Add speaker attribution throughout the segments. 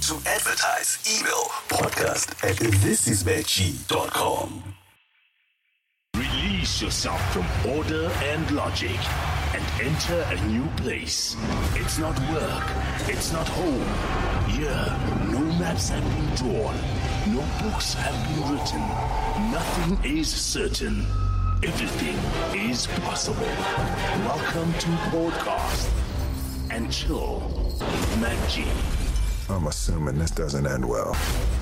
Speaker 1: To advertise, email podcast@thisismatchy.com.
Speaker 2: Release yourself from order and logic and enter a new place. It's not work. It's not home. Here, no maps have been drawn. No books have been written. Nothing is certain. Everything is possible. Welcome to Podcast and Chill with Mac G.
Speaker 3: I'm assuming this doesn't end well.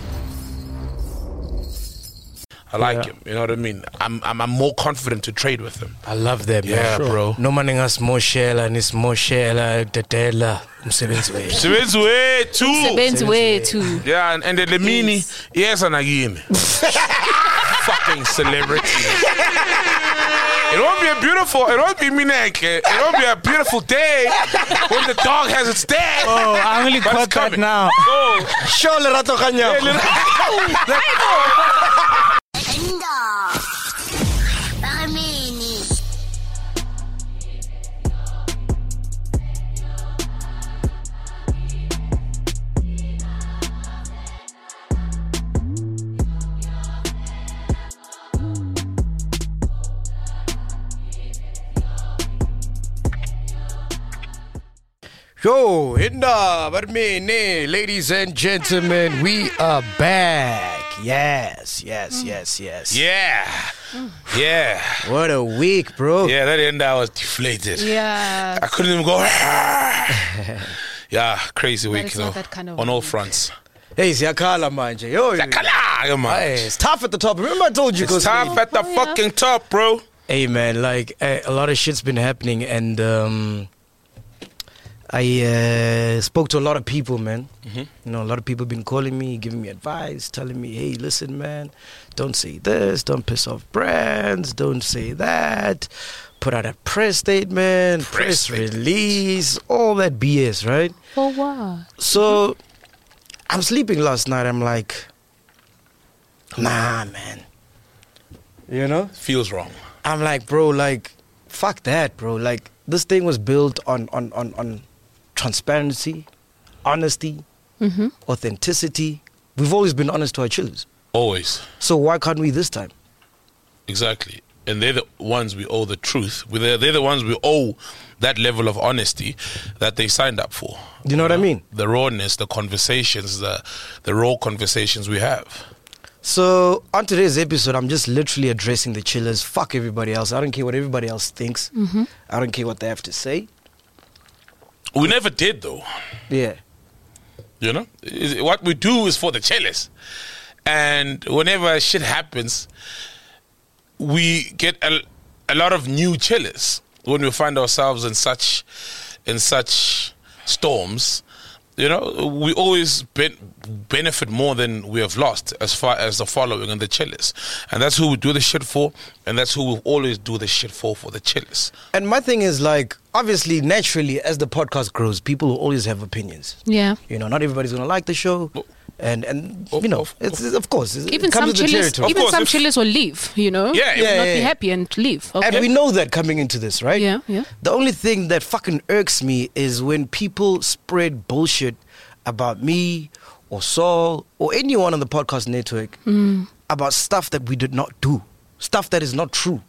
Speaker 4: I like him, you know what I mean? I'm more confident to trade with him.
Speaker 5: I love that, man.
Speaker 4: Yeah, bro.
Speaker 5: Noma ningasimoshela nisimoshela dedela umsebenzi wethu.
Speaker 4: Sebenzi wethu.
Speaker 6: Sebenzi wethu.
Speaker 4: Yeah, and the Lemini, yes, and again. Fucking celebrity. It won't be a beautiful day when the dog has its day.
Speaker 5: Oh, I only
Speaker 4: But
Speaker 5: caught
Speaker 4: it's
Speaker 5: that
Speaker 4: coming.
Speaker 5: now.
Speaker 4: Oh.
Speaker 5: Sure, Lerato Kanyako. Yo, Inda, Barmene, ladies and gentlemen, we are back. Yes.
Speaker 4: Yeah. Yeah.
Speaker 5: What a week, bro.
Speaker 4: Yeah, that end I was deflated.
Speaker 6: Yeah.
Speaker 4: I couldn't even go. Yeah, crazy week,
Speaker 6: it's
Speaker 4: you know,
Speaker 6: not that kind of
Speaker 4: on all
Speaker 6: week.
Speaker 4: fronts.
Speaker 5: Hey, Siyakhala manje. Yo,
Speaker 4: Hey, man.
Speaker 5: it's tough at the top. Remember I told you
Speaker 4: It's tough at the fucking top, bro.
Speaker 5: Hey, man, like a lot of shit's been happening, and I spoke to a lot of people, man.
Speaker 4: Mm-hmm.
Speaker 5: You know, a lot of people been calling me, giving me advice, telling me, hey, listen, man, don't say this, don't piss off brands, don't say that, put out a press statement, press release, all that BS, right?
Speaker 6: For what?
Speaker 5: So I'm sleeping last night, I'm like, nah, man. You know?
Speaker 4: Feels wrong.
Speaker 5: I'm like, bro, like, fuck that, bro. Like, this thing was built on transparency, honesty, authenticity. We've always been honest to our chillers.
Speaker 4: Always.
Speaker 5: So why can't we this time?
Speaker 4: Exactly. And they're the ones we owe the truth. They're the ones we owe that level of honesty that they signed up for.
Speaker 5: You know what I mean?
Speaker 4: The rawness, the conversations, the raw conversations we have.
Speaker 5: So on today's episode, I'm just literally addressing the chillers. Fuck everybody else. I don't care what everybody else thinks. I don't care what they have to say.
Speaker 4: We never did, though.
Speaker 5: Yeah.
Speaker 4: You know? What we do is for the chillers. And whenever shit happens, we get a lot of new chillers when we find ourselves in such storms. You know, we always benefit more than we have lost as far as the following and the chillers. And that's who we do the shit for, and that's who we'll always do the shit for the chillers.
Speaker 5: And my thing is, like, obviously, naturally, as the podcast grows, people will always have opinions.
Speaker 6: Yeah.
Speaker 5: You know, not everybody's going to like the show. And you know, it's of course,
Speaker 6: Even
Speaker 5: it comes
Speaker 6: some
Speaker 5: with the
Speaker 6: chillers,
Speaker 5: territory.
Speaker 6: even some chillers will leave, you know?
Speaker 4: Yeah,
Speaker 6: They will
Speaker 4: yeah,
Speaker 6: not be happy and leave. Okay.
Speaker 5: And we know that coming into this, right?
Speaker 6: Yeah.
Speaker 5: The only thing that fucking irks me is when people spread bullshit about me or Saul or anyone on the podcast network about stuff that we did not do, stuff that is not true.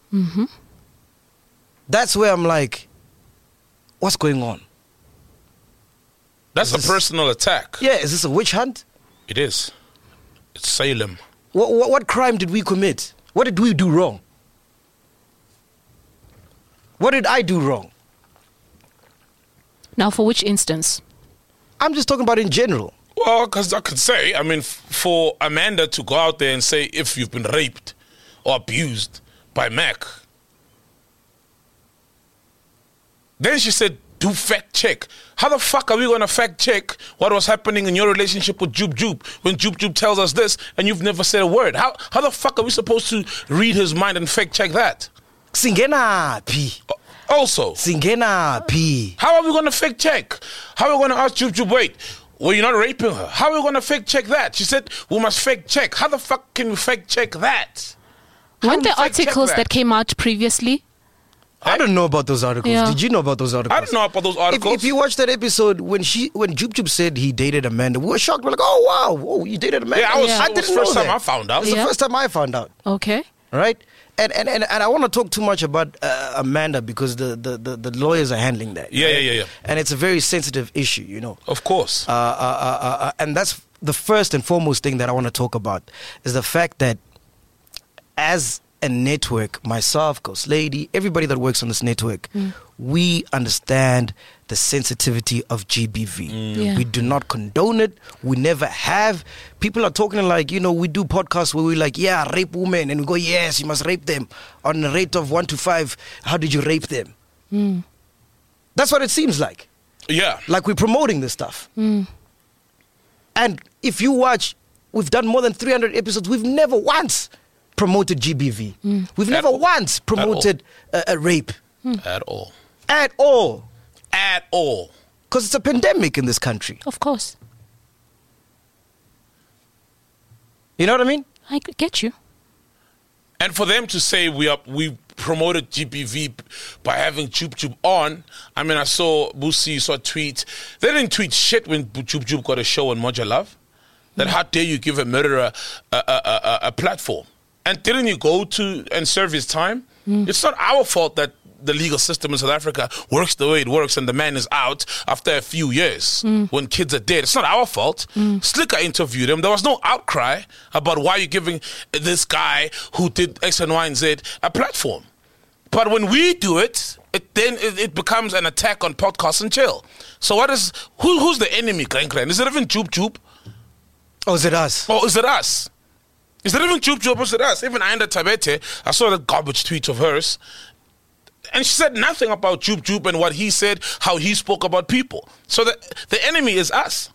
Speaker 5: That's where I'm like, what's going on?
Speaker 4: That's a personal attack.
Speaker 5: Yeah, is this a witch hunt?
Speaker 4: It is. It's Salem.
Speaker 5: What crime did we commit? What did we do wrong? What did I do wrong?
Speaker 6: Now, for which instance?
Speaker 5: I'm just talking about in general.
Speaker 4: Well, because I could say, I mean, for Amanda to go out there and say if you've been raped or abused by Mac, then she said, do fact check. How the fuck are we going to fact check what was happening in your relationship with Jub Jub when Jub Jub tells us this and you've never said a word? How the fuck are we supposed to read his mind and fact check that?
Speaker 5: Singena P.
Speaker 4: Also,
Speaker 5: Singena P.
Speaker 4: how are we going to fact check? How are we going to ask Jub Jub, wait, were you not raping her? How are we going to fact check that? She said, we must fact check. How the fuck can we fact check that? How
Speaker 6: Weren't
Speaker 4: do we
Speaker 6: there
Speaker 4: fact check
Speaker 6: articles that came out previously?
Speaker 5: I don't know about those articles.
Speaker 6: Yeah.
Speaker 5: Did you know about those articles?
Speaker 4: I don't know about those articles.
Speaker 5: If you watch that episode when Joop Joop said he dated Amanda, we were shocked. We're like, oh wow, whoa, you dated Amanda.
Speaker 4: Yeah, I was.
Speaker 6: Yeah.
Speaker 4: I
Speaker 5: I
Speaker 4: didn't
Speaker 5: didn't
Speaker 4: first
Speaker 5: know
Speaker 4: time
Speaker 5: that.
Speaker 4: I found out.
Speaker 5: It's the
Speaker 6: Yeah.
Speaker 5: first time I found out.
Speaker 6: Okay.
Speaker 5: Right? And I want to talk too much about Amanda because the lawyers are handling that.
Speaker 4: Yeah,
Speaker 5: right?
Speaker 4: yeah.
Speaker 5: And it's a very sensitive issue, you know.
Speaker 4: Of course.
Speaker 5: And that's the first and foremost thing that I want to talk about is the fact that as a network, myself, Ghost Lady, everybody that works on this network, we understand the sensitivity of GBV.
Speaker 6: Yeah.
Speaker 5: We do not condone it. We never have. People are talking like, you know, we do podcasts where we're like, yeah, rape women. And we go, yes, you must rape them. On a rate of 1 to 5, how did you rape them? That's what it seems like.
Speaker 4: Yeah.
Speaker 5: Like we're promoting this stuff. And if you watch, we've done more than 300 episodes. We've never once promoted GBV. We've never
Speaker 4: all.
Speaker 5: once promoted a rape
Speaker 4: At all.
Speaker 5: at all.
Speaker 4: At all.
Speaker 5: Because it's a pandemic in this country.
Speaker 6: Of course.
Speaker 5: You know what I mean?
Speaker 6: I get you.
Speaker 4: And for them to say we promoted GBV by having Joop Joop on, I mean, I saw Boosie saw a tweet. They didn't tweet shit when Joop Joop got a show on Moja Love. That how dare you give a murderer a platform? And didn't you go to and serve his time? It's not our fault that the legal system in South Africa works the way it works and the man is out after a few years when kids are dead. It's not our fault. Slicker interviewed him. There was no outcry about why you're giving this guy who did X and Y and Z a platform. But when we do it, it becomes an attack on podcast and chill. So who's the enemy, Gren? Is it even Joop Joop?
Speaker 5: Or is it us?
Speaker 4: Or is it us? Is it even Joop Joop or is it us? Even Ayanda Tabete, I saw that garbage tweet of hers. And she said nothing about Joop Joop and what he said, how he spoke about people. So the enemy is us.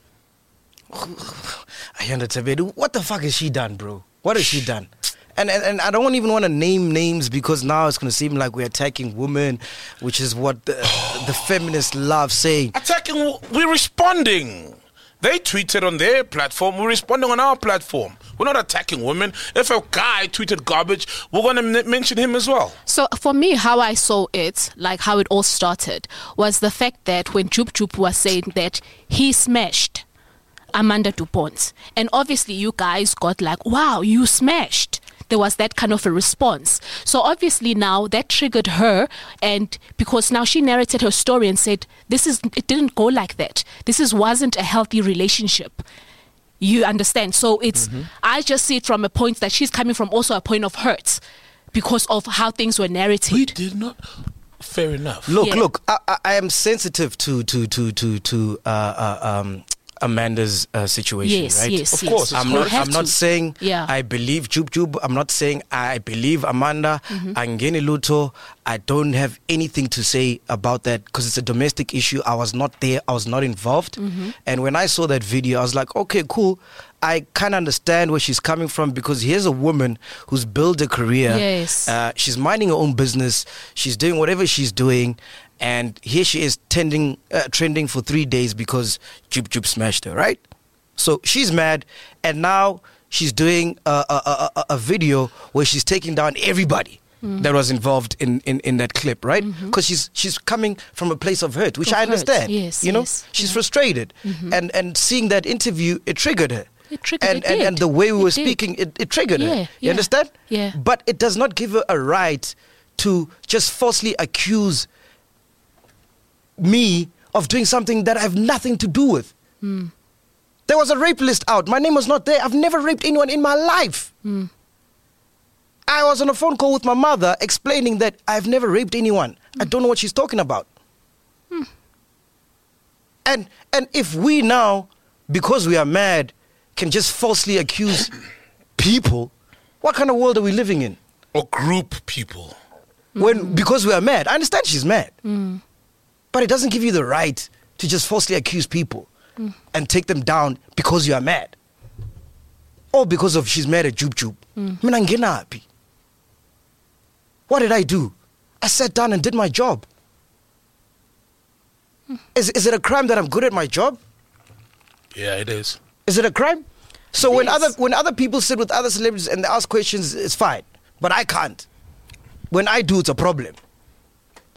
Speaker 5: Ayanda Tabedu, what the fuck has she done, bro? What has she done? And I don't even want to name names because now it's going to seem like we're attacking women, which is what the feminists love saying.
Speaker 4: Attacking, we're responding. They tweeted on their platform, we're responding on our platform. We're not attacking women. If a guy tweeted garbage, we're going to mention him as well.
Speaker 6: So for me, how I saw it, like how it all started, was the fact that when Joop Joop was saying that he smashed Amanda DuPont, and obviously you guys got like, wow, you smashed. There was that kind of a response. So obviously now that triggered her, and because now she narrated her story and said, it didn't go like that. Wasn't a healthy relationship. You understand? So it's, I just see it from a point that she's coming from also a point of hurt because of how things were narrated.
Speaker 4: We did not. Fair enough.
Speaker 5: Look, I am sensitive to Amanda's situation,
Speaker 6: Yes,
Speaker 5: right?
Speaker 6: yes,
Speaker 4: Of
Speaker 6: yes.
Speaker 4: course,
Speaker 5: I'm
Speaker 6: You
Speaker 5: not,
Speaker 6: have
Speaker 5: I'm not
Speaker 6: to.
Speaker 5: saying
Speaker 6: Yeah.
Speaker 5: I believe Joop Joop. I'm not saying I believe Amanda. Angeni Luto. I don't have anything to say about that because it's a domestic issue. I was not there. I was not involved. And when I saw that video, I was like, okay, cool. I kind of understand where she's coming from because here's a woman who's built a career.
Speaker 6: Yes.
Speaker 5: She's minding her own business. She's doing whatever she's doing. And here she is trending for 3 days because Joop Joop smashed her, right? So she's mad, and now she's doing a video where she's taking down everybody that was involved in that clip, right? Because she's coming from a place of hurt, which
Speaker 6: Of
Speaker 5: I
Speaker 6: hurt,
Speaker 5: understand.
Speaker 6: yes,
Speaker 5: you know,
Speaker 6: yes,
Speaker 5: she's
Speaker 6: yeah.
Speaker 5: frustrated, and seeing that interview, it triggered her.
Speaker 6: It triggered- it
Speaker 5: and
Speaker 6: did.
Speaker 5: the way we were
Speaker 6: It did.
Speaker 5: speaking, it triggered her.
Speaker 6: Yeah,
Speaker 5: You
Speaker 6: yeah,
Speaker 5: understand?
Speaker 6: yeah.
Speaker 5: But it does not give her a right to just falsely accuse me of doing something that I have nothing to do with. There was a rape list out. My name was not there. I've never raped anyone in my life. I was on a phone call with my mother explaining that I've never raped anyone. I don't know what she's talking about. And if we now, because we are mad, can just falsely accuse people, what kind of world are we living in?
Speaker 4: Or group people.
Speaker 5: Because we are mad. I understand she's mad. But it doesn't give you the right to just falsely accuse people and take them down because you are mad. Or because of she's mad at Joop Joop. Mina ngenaphi? What did I do? I sat down and did my job. Is it a crime that I'm good at my job?
Speaker 4: Yeah, it is.
Speaker 5: Is it a crime? So when
Speaker 6: Yes.
Speaker 5: other people sit with other celebrities and they ask questions, it's fine. But I can't. When I do, it's a problem.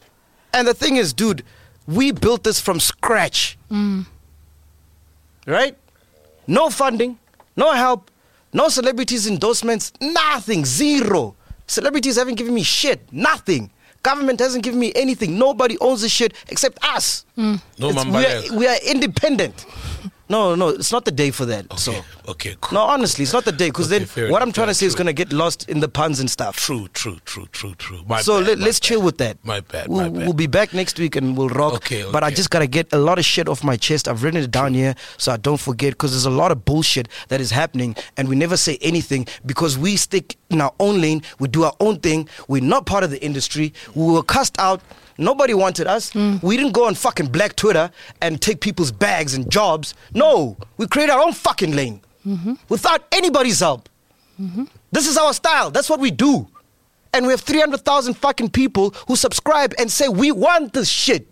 Speaker 5: And the thing is, dude, we built this from scratch. Right? No funding, no help, no celebrities' endorsements, nothing, zero. Celebrities haven't given me shit, nothing. Government hasn't given me anything. Nobody owns this shit except us.
Speaker 4: No,
Speaker 5: We are independent. No, it's not the day for that.
Speaker 4: Okay, cool.
Speaker 5: No, honestly, it's not the day, because
Speaker 4: Okay,
Speaker 5: then what I'm trying to say is
Speaker 4: true.
Speaker 5: going to get lost in the puns and stuff.
Speaker 4: True. My
Speaker 5: So
Speaker 4: bad,
Speaker 5: let's chill with that.
Speaker 4: My bad.
Speaker 5: We'll be back next week and we'll rock.
Speaker 4: Okay.
Speaker 5: But I just got to get a lot of shit off my chest. I've written it down here so I don't forget, because there's a lot of bullshit that is happening and we never say anything because we stick in our own lane. We do our own thing. We're not part of the industry. We were cussed out. Nobody wanted us. We didn't go on fucking Black Twitter and take people's bags and jobs. No, we created our own fucking lane without anybody's help. This is our style. That's what we do. And we have 300,000 fucking people who subscribe and say, we want this shit.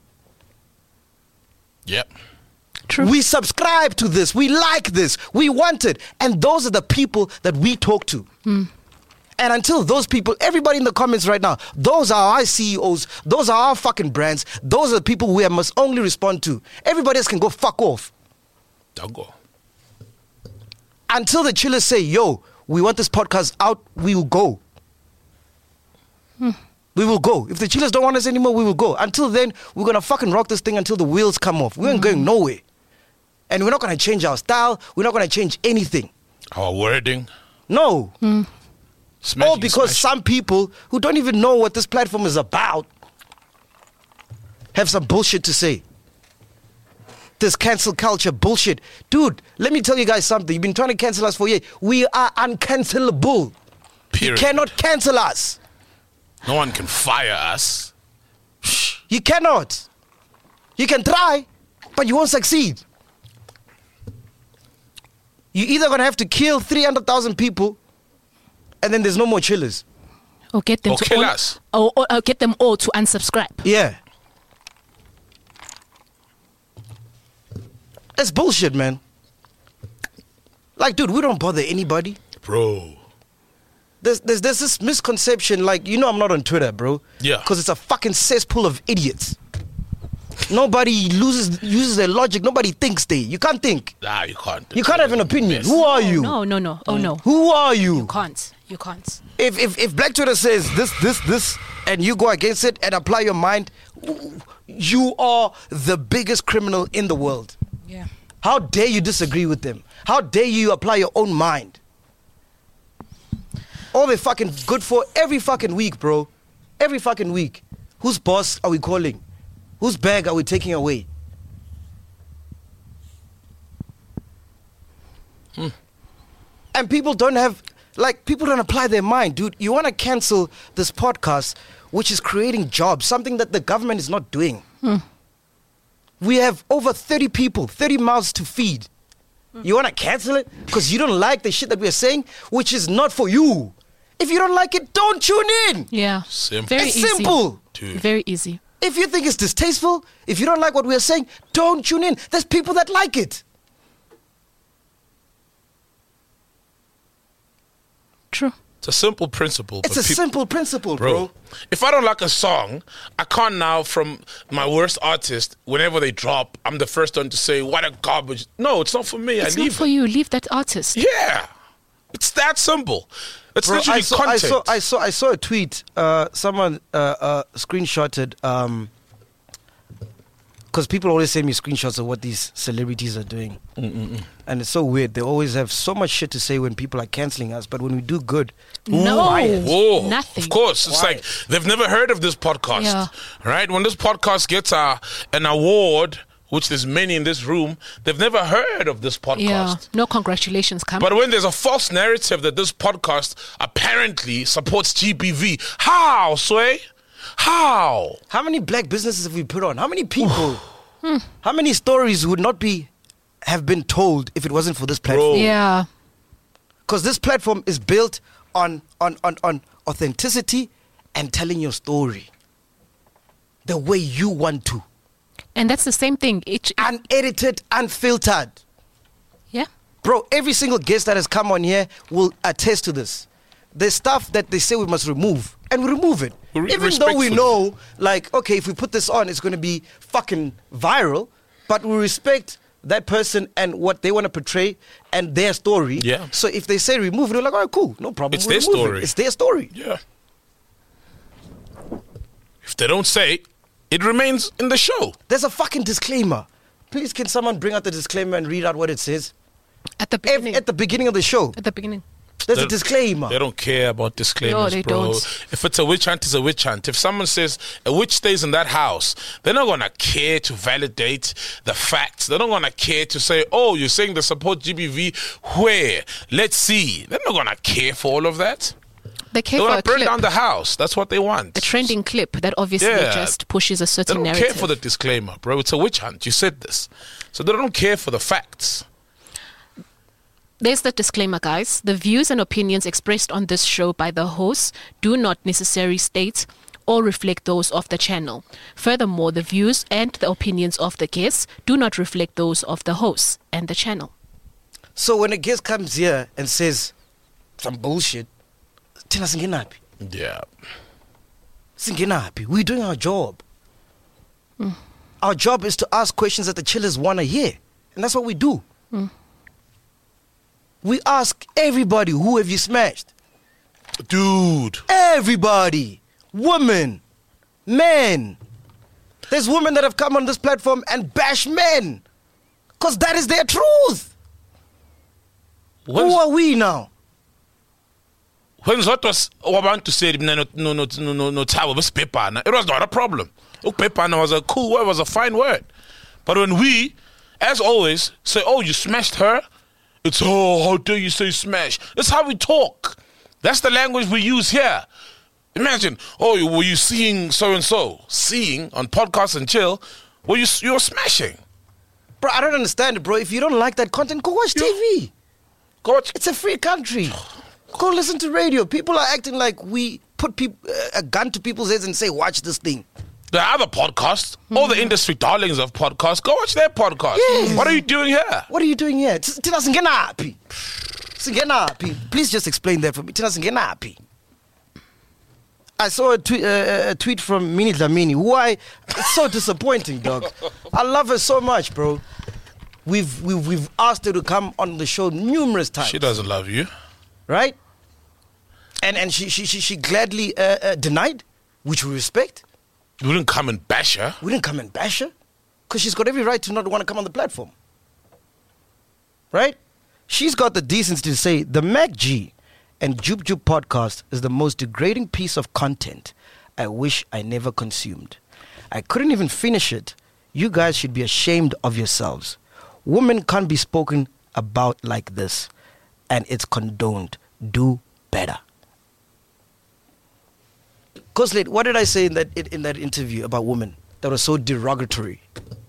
Speaker 4: Yep.
Speaker 6: True.
Speaker 5: We subscribe to this. We like this. We want it. And those are the people that we talk to. And until those people, everybody in the comments right now, those are our CEOs, those are our fucking brands, those are the people we must only respond to. Everybody else can go fuck off.
Speaker 4: Don't go.
Speaker 5: Until the chillers say, yo, we want this podcast out, we will go. We will go. If the chillers don't want us anymore, we will go. Until then, we're going to fucking rock this thing until the wheels come off. We ain't going nowhere. And we're not going to change our style. We're not going to change anything.
Speaker 4: Our wording.
Speaker 5: No.
Speaker 4: Smashing,
Speaker 5: All because
Speaker 4: smashing.
Speaker 5: some people who don't even know what this platform is about have some bullshit to say. This cancel culture bullshit. Dude, let me tell you guys something. You've been trying to cancel us for years. We are uncancelable.
Speaker 4: Period.
Speaker 5: You cannot cancel us.
Speaker 4: No one can fire us.
Speaker 5: You cannot. You can try, but you won't succeed. You're either going to have to kill 300,000 people and then there's no more chillers.
Speaker 6: Or get them
Speaker 4: Or
Speaker 6: to
Speaker 4: kill
Speaker 6: all,
Speaker 4: us.
Speaker 6: Or get them all to unsubscribe.
Speaker 5: Yeah. That's bullshit, man. Like, dude, we don't bother anybody.
Speaker 4: Bro.
Speaker 5: There's this misconception, like, you know I'm not on Twitter, bro.
Speaker 4: Yeah.
Speaker 5: Because it's a fucking cesspool of idiots. Nobody uses their logic. Nobody thinks you can't think.
Speaker 4: Nah, you can't.
Speaker 5: You can't have an opinion. Who are you?
Speaker 6: No. Oh, no.
Speaker 5: Who are you?
Speaker 6: You can't.
Speaker 5: If Black Twitter says this, and you go against it and apply your mind, you are the biggest criminal in the world.
Speaker 6: Yeah.
Speaker 5: How dare you disagree with them? How dare you apply your own mind? All they're fucking good for every fucking week, bro. Every fucking week. Whose boss are we calling? Whose bag are we taking away? And people don't apply their mind, dude. You want to cancel this podcast, which is creating jobs, something that the government is not doing. We have over 30 people, 30 mouths to feed. You want to cancel it because you don't like the shit that we're saying, which is not for you. If you don't like it, don't tune in.
Speaker 6: Yeah.
Speaker 4: Simple.
Speaker 6: Very
Speaker 5: It's
Speaker 6: easy.
Speaker 5: simple.
Speaker 4: Dude.
Speaker 6: Very easy.
Speaker 5: If you think it's distasteful, if you don't like what we're saying, don't tune in. There's people that like it.
Speaker 6: True.
Speaker 4: It's a simple principle.
Speaker 5: It's
Speaker 4: but
Speaker 5: a
Speaker 4: peop-
Speaker 5: simple principle, bro.
Speaker 4: If I don't like a song, I can't now, from my worst artist, whenever they drop, I'm the first one to say, what a garbage. No, it's not for me.
Speaker 6: It's
Speaker 4: I
Speaker 6: not
Speaker 4: leave
Speaker 6: for
Speaker 4: it.
Speaker 6: you. Leave that artist.
Speaker 4: Yeah. It's that simple. It's
Speaker 5: Bro,
Speaker 4: literally content.
Speaker 5: I saw a tweet. Someone screenshotted. Because people always send me screenshots of what these celebrities are doing. And it's so weird. They always have so much shit to say when people are cancelling us. But when we do good,
Speaker 6: No.
Speaker 4: Whoa,
Speaker 6: Nothing.
Speaker 4: Of course. It's like they've never heard of this podcast.
Speaker 6: Yeah.
Speaker 4: Right? When this podcast gets an award, which there's many in this room, they've never heard of this podcast.
Speaker 6: Yeah. No congratulations, come.
Speaker 4: But when there's a false narrative that this podcast apparently supports GBV, how, Sway? How?
Speaker 5: how many black businesses have we put on? How many people? How many stories would not have been told if it wasn't for this platform?
Speaker 6: Yeah.
Speaker 5: Because this platform is built on authenticity and telling your story the way you want to.
Speaker 6: And that's the same thing.
Speaker 5: Unedited, unfiltered.
Speaker 6: Yeah.
Speaker 5: Bro, every single guest that has come on here will attest to this. There's stuff that they say we must remove. and we remove it. Even though we
Speaker 4: Respectfully.
Speaker 5: know, like, okay, if we put this on, it's going to be fucking viral, but we respect that person and what they want to portray and their story.
Speaker 4: Yeah.
Speaker 5: So if they say remove it, we're like, all right, cool, no problem.
Speaker 4: It's
Speaker 5: we'll
Speaker 4: their
Speaker 5: remove it.
Speaker 4: story.
Speaker 5: It's their story.
Speaker 4: Yeah. If they don't say, it remains in the show.
Speaker 5: There's a fucking disclaimer. Please, can someone bring out the disclaimer and read out what it says?
Speaker 6: At the beginning.
Speaker 5: At the beginning of the show,
Speaker 6: At the beginning.
Speaker 5: there's a
Speaker 4: They-
Speaker 5: disclaimer.
Speaker 4: They don't care about disclaimers,
Speaker 6: they
Speaker 4: bro.
Speaker 6: don't.
Speaker 4: If it's a witch hunt, it's a witch hunt. If someone says a witch stays in that house, they're not gonna care to validate the facts. They're not gonna care to say, oh, you're saying they support GBV. Where? Let's see. They're not gonna care for all of that.
Speaker 6: They care
Speaker 4: They
Speaker 6: for
Speaker 4: want
Speaker 6: a
Speaker 4: to burn
Speaker 6: clip.
Speaker 4: down the house. That's what they want.
Speaker 6: A trending clip that obviously
Speaker 4: Yeah.
Speaker 6: just pushes a
Speaker 4: They
Speaker 6: certain
Speaker 4: don't
Speaker 6: narrative.
Speaker 4: care for the disclaimer, bro. It's a witch hunt. You said this. So they don't care for the facts.
Speaker 6: There's the disclaimer, guys. The views and opinions expressed on this show by the hosts do not necessarily state or reflect those of the channel. Furthermore, the views and the opinions of the guests do not reflect those of the hosts and the channel.
Speaker 5: So when a guest comes here and says some bullshit, tell us Singenapi.
Speaker 4: Yeah.
Speaker 5: Singenapi. We're doing our job. Our job is to ask questions that the chillers want to hear. And that's what we do. We ask everybody, who have you smashed?
Speaker 4: Dude.
Speaker 5: Everybody. Women. Men. There's women that have come on this platform and bash men. Because that is their truth. Who are we now?
Speaker 4: When Zotwas Wabantu said no Tabo Pepana, it was not a problem. Pepana was a cool word, was a fine word. But when we, as always, say, oh, you smashed her, it's, oh, how dare you say smash? That's how we talk. That's the language we use here. Imagine, oh, were you seeing so-and-so? Seeing on podcasts and chill, well, you're smashing.
Speaker 5: Bro, I don't understand it, bro. If you don't like that content, go watch TV.
Speaker 4: Go watch.
Speaker 5: It's a free country. Go listen to radio. People are acting like we put a gun to people's heads and say, watch this thing.
Speaker 4: The other podcasts, all the industry darlings of podcasts, go watch their podcast.
Speaker 5: Yes.
Speaker 4: What are you doing here?
Speaker 5: What are you doing here? Tina Singenapi. Singenapi. Please just explain that for me. Tina Singenapi. I saw a tweet from Minnie Dlamini, who it's so disappointing, dog. I love her so much, bro. We've asked her to come on the show numerous times.
Speaker 4: She doesn't love you.
Speaker 5: Right? And she gladly denied, which we respect.
Speaker 4: We didn't come and bash her.
Speaker 5: We didn't come and bash her because she's got every right to not want to come on the platform. Right? She's got the decency to say the Mac G and Joop Joop podcast is the most degrading piece of content I wish I never consumed. I couldn't even finish it. You guys should be ashamed of yourselves. Women can't be spoken about like this, and it's condoned. Do better. Koslate, what did I say in that interview about women that was so derogatory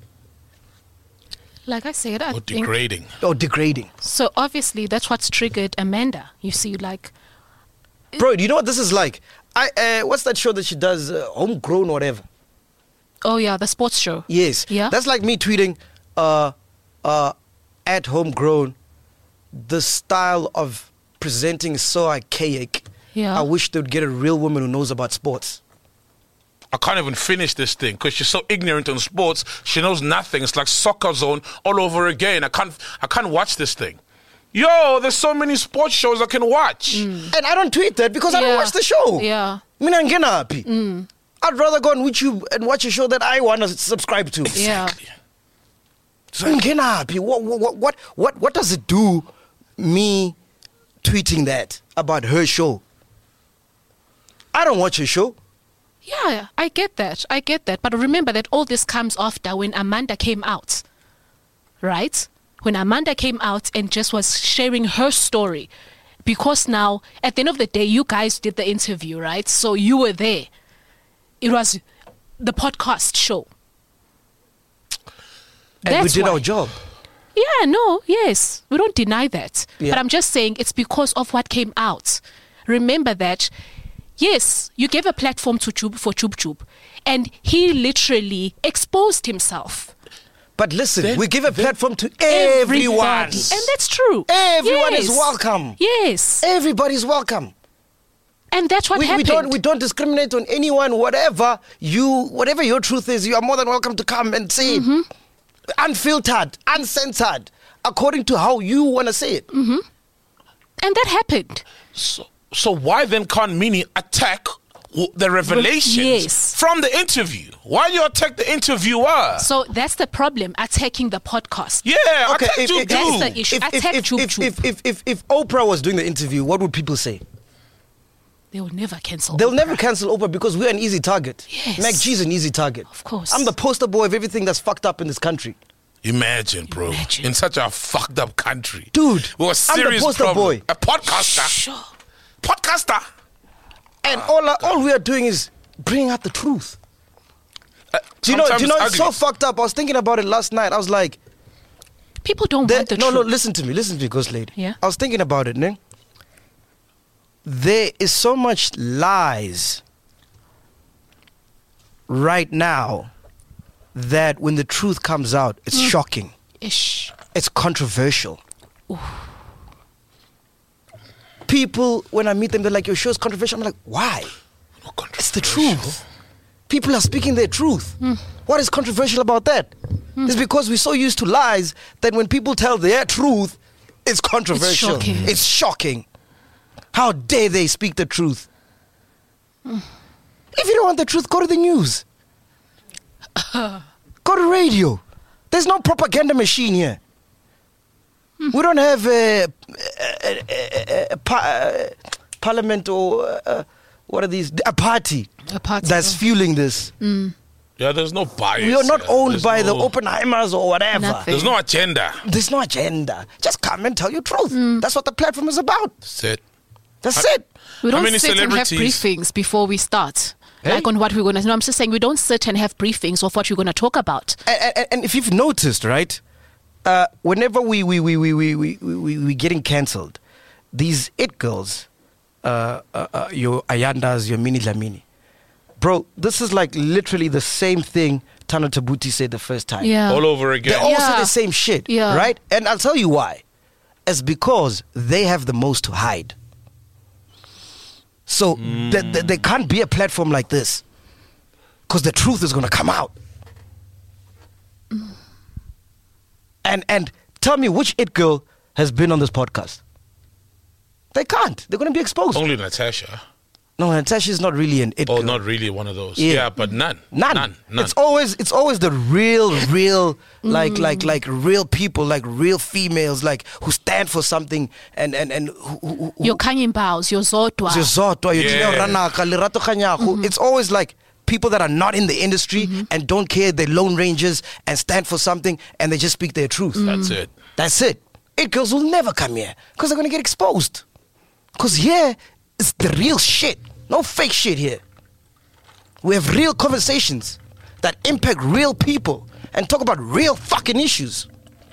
Speaker 6: Like I said, I
Speaker 4: Or
Speaker 6: think...
Speaker 4: degrading.
Speaker 5: or degrading?
Speaker 6: So obviously that's what's triggered Amanda. You see, like...
Speaker 5: Bro, do you know what this is like? What's that show that she does, Homegrown or whatever?
Speaker 6: Oh yeah, the sports show.
Speaker 5: Yes.
Speaker 6: Yeah.
Speaker 5: That's like me tweeting at Homegrown, the style of presenting is so archaic.
Speaker 6: Yeah.
Speaker 5: I wish they would get a real woman who knows about sports.
Speaker 4: I can't even finish this thing because she's so ignorant on sports. She knows nothing. It's like Soccer Zone all over again. I can't watch this thing. Yo, there's so many sports shows I can watch.
Speaker 5: And I don't tweet that because I don't
Speaker 6: Yeah.
Speaker 5: watch the show.
Speaker 6: Yeah.
Speaker 5: Mina ngena happy. I'd rather go on YouTube and watch a show that I want to subscribe to.
Speaker 6: Yeah.
Speaker 5: Ngena happy. What does it do me tweeting that about her show? I don't watch her show.
Speaker 6: Yeah, I get that. But remember that all this comes after when Amanda came out. Right? When Amanda came out and just was sharing her story. Because now, at the end of the day, you guys did the interview, right? So you were there. It was the podcast show.
Speaker 5: And we
Speaker 6: That's
Speaker 5: did
Speaker 6: why.
Speaker 5: our job.
Speaker 6: Yeah, no, yes. We don't deny that.
Speaker 5: Yeah.
Speaker 6: But I'm just saying it's because of what came out. Remember that, yes, you gave a platform to Joop, and he literally exposed himself.
Speaker 5: But listen, we give a platform to everyone.
Speaker 6: Everybody. And that's true.
Speaker 5: Everyone is
Speaker 6: Yes.
Speaker 5: welcome.
Speaker 6: Yes.
Speaker 5: Everybody's welcome.
Speaker 6: And that's what happened.
Speaker 5: We don't discriminate on anyone. Whatever your truth is, you are more than welcome to come and say it. Unfiltered, uncensored, according to how you want to say it.
Speaker 6: And that happened.
Speaker 4: So why then can't Mini attack the revelations
Speaker 6: Yes.
Speaker 4: from the interview? Why you attack the interviewer?
Speaker 6: So that's the problem, attacking the podcast.
Speaker 4: Yeah,
Speaker 5: Okay,
Speaker 4: attack Juke
Speaker 6: that's
Speaker 4: Juke.
Speaker 6: the issue. Attack Juke Juke.
Speaker 5: If Oprah was doing the interview, what would people say?
Speaker 6: They will never cancel.
Speaker 5: They'll
Speaker 6: Oprah.
Speaker 5: never cancel Oprah because we're an easy target.
Speaker 6: Yes.
Speaker 5: Mac G's an easy target.
Speaker 6: Of course.
Speaker 5: I'm the poster boy of everything that's fucked up in this country.
Speaker 4: Imagine, bro.
Speaker 6: Imagine.
Speaker 4: In such a fucked up country.
Speaker 5: Dude,
Speaker 4: With a
Speaker 5: I'm the
Speaker 4: serious
Speaker 5: poster
Speaker 4: problem.
Speaker 5: boy.
Speaker 4: A podcaster.
Speaker 6: Sure.
Speaker 4: Podcaster.
Speaker 5: And all we are doing is bringing out the truth. Do you know,
Speaker 4: Sometimes
Speaker 5: it's so
Speaker 4: ugly.
Speaker 5: fucked up. I was thinking about it last night. I was like,
Speaker 6: People don't want the
Speaker 5: no,
Speaker 6: truth.
Speaker 5: listen to me, Ghost Lady.
Speaker 6: Yeah.
Speaker 5: I was thinking about it, ne? There is so much lies right now that when the truth comes out, it's shocking.
Speaker 6: Ish.
Speaker 5: It's controversial. People, when I meet them, they're like, your show's controversial. I'm like, why? It's the truth. People are speaking their truth. What is controversial about that? It's because we're so used to lies that when people tell their truth, it's controversial.
Speaker 6: shocking.
Speaker 5: It's shocking. How dare they speak the truth? If you don't want the truth, go to the news. Go to radio. There's no propaganda machine here. We don't have a parliament or what are these? A party that's fueling this.
Speaker 4: Yeah, there's no bias.
Speaker 5: We are not
Speaker 4: here.
Speaker 5: owned
Speaker 4: There's
Speaker 5: by the
Speaker 4: no-
Speaker 5: Oppenheimers or whatever.
Speaker 6: Nothing.
Speaker 4: There's no agenda.
Speaker 5: There's no agenda. Just come and tell your truth. That's what the platform is about.
Speaker 4: That's it.
Speaker 5: That's it.
Speaker 6: We
Speaker 4: How
Speaker 6: don't
Speaker 4: many
Speaker 6: sit and have
Speaker 4: celebrities-
Speaker 6: briefings before we start.
Speaker 5: Hey?
Speaker 6: Like on what we're going to... No, I'm just saying we don't sit and have briefings of what we're going to talk about.
Speaker 5: And if you've noticed, right, whenever we getting cancelled, these it girls, your Ayandas, your Mini Dlamini, bro, this is like literally the same thing Tano Tabuti said the first time.
Speaker 6: Yeah.
Speaker 4: All over again.
Speaker 5: They all say
Speaker 6: Yeah.
Speaker 5: the same shit,
Speaker 6: Yeah.
Speaker 5: right? And I'll tell you why. It's because they have the most to hide. So there can't be a platform like this because the truth is going to come out. And tell me which it girl has been on this podcast. They can't. They're going to be exposed.
Speaker 4: Only Natasha.
Speaker 5: No, Natasha's not really an it
Speaker 4: Oh,
Speaker 5: girl.
Speaker 4: not really one of those.
Speaker 5: Yeah.
Speaker 4: Yeah, but none.
Speaker 5: None.
Speaker 4: None.
Speaker 5: It's always the real like real people, like real females, like who stand for something and who
Speaker 6: Your Kanye Bows, your Zodwa.
Speaker 5: Zizotwa, your
Speaker 4: Yeah.
Speaker 5: Dineo Ranaka, Lerato Kganyago. It's always like people that are not in the industry and don't care. They're lone rangers and stand for something and they just speak their truth.
Speaker 4: That's it.
Speaker 5: That's it. It girls will never come here because they're going to get exposed. Because here, it's the real shit. No fake shit here. We have real conversations that impact real people and talk about real fucking issues.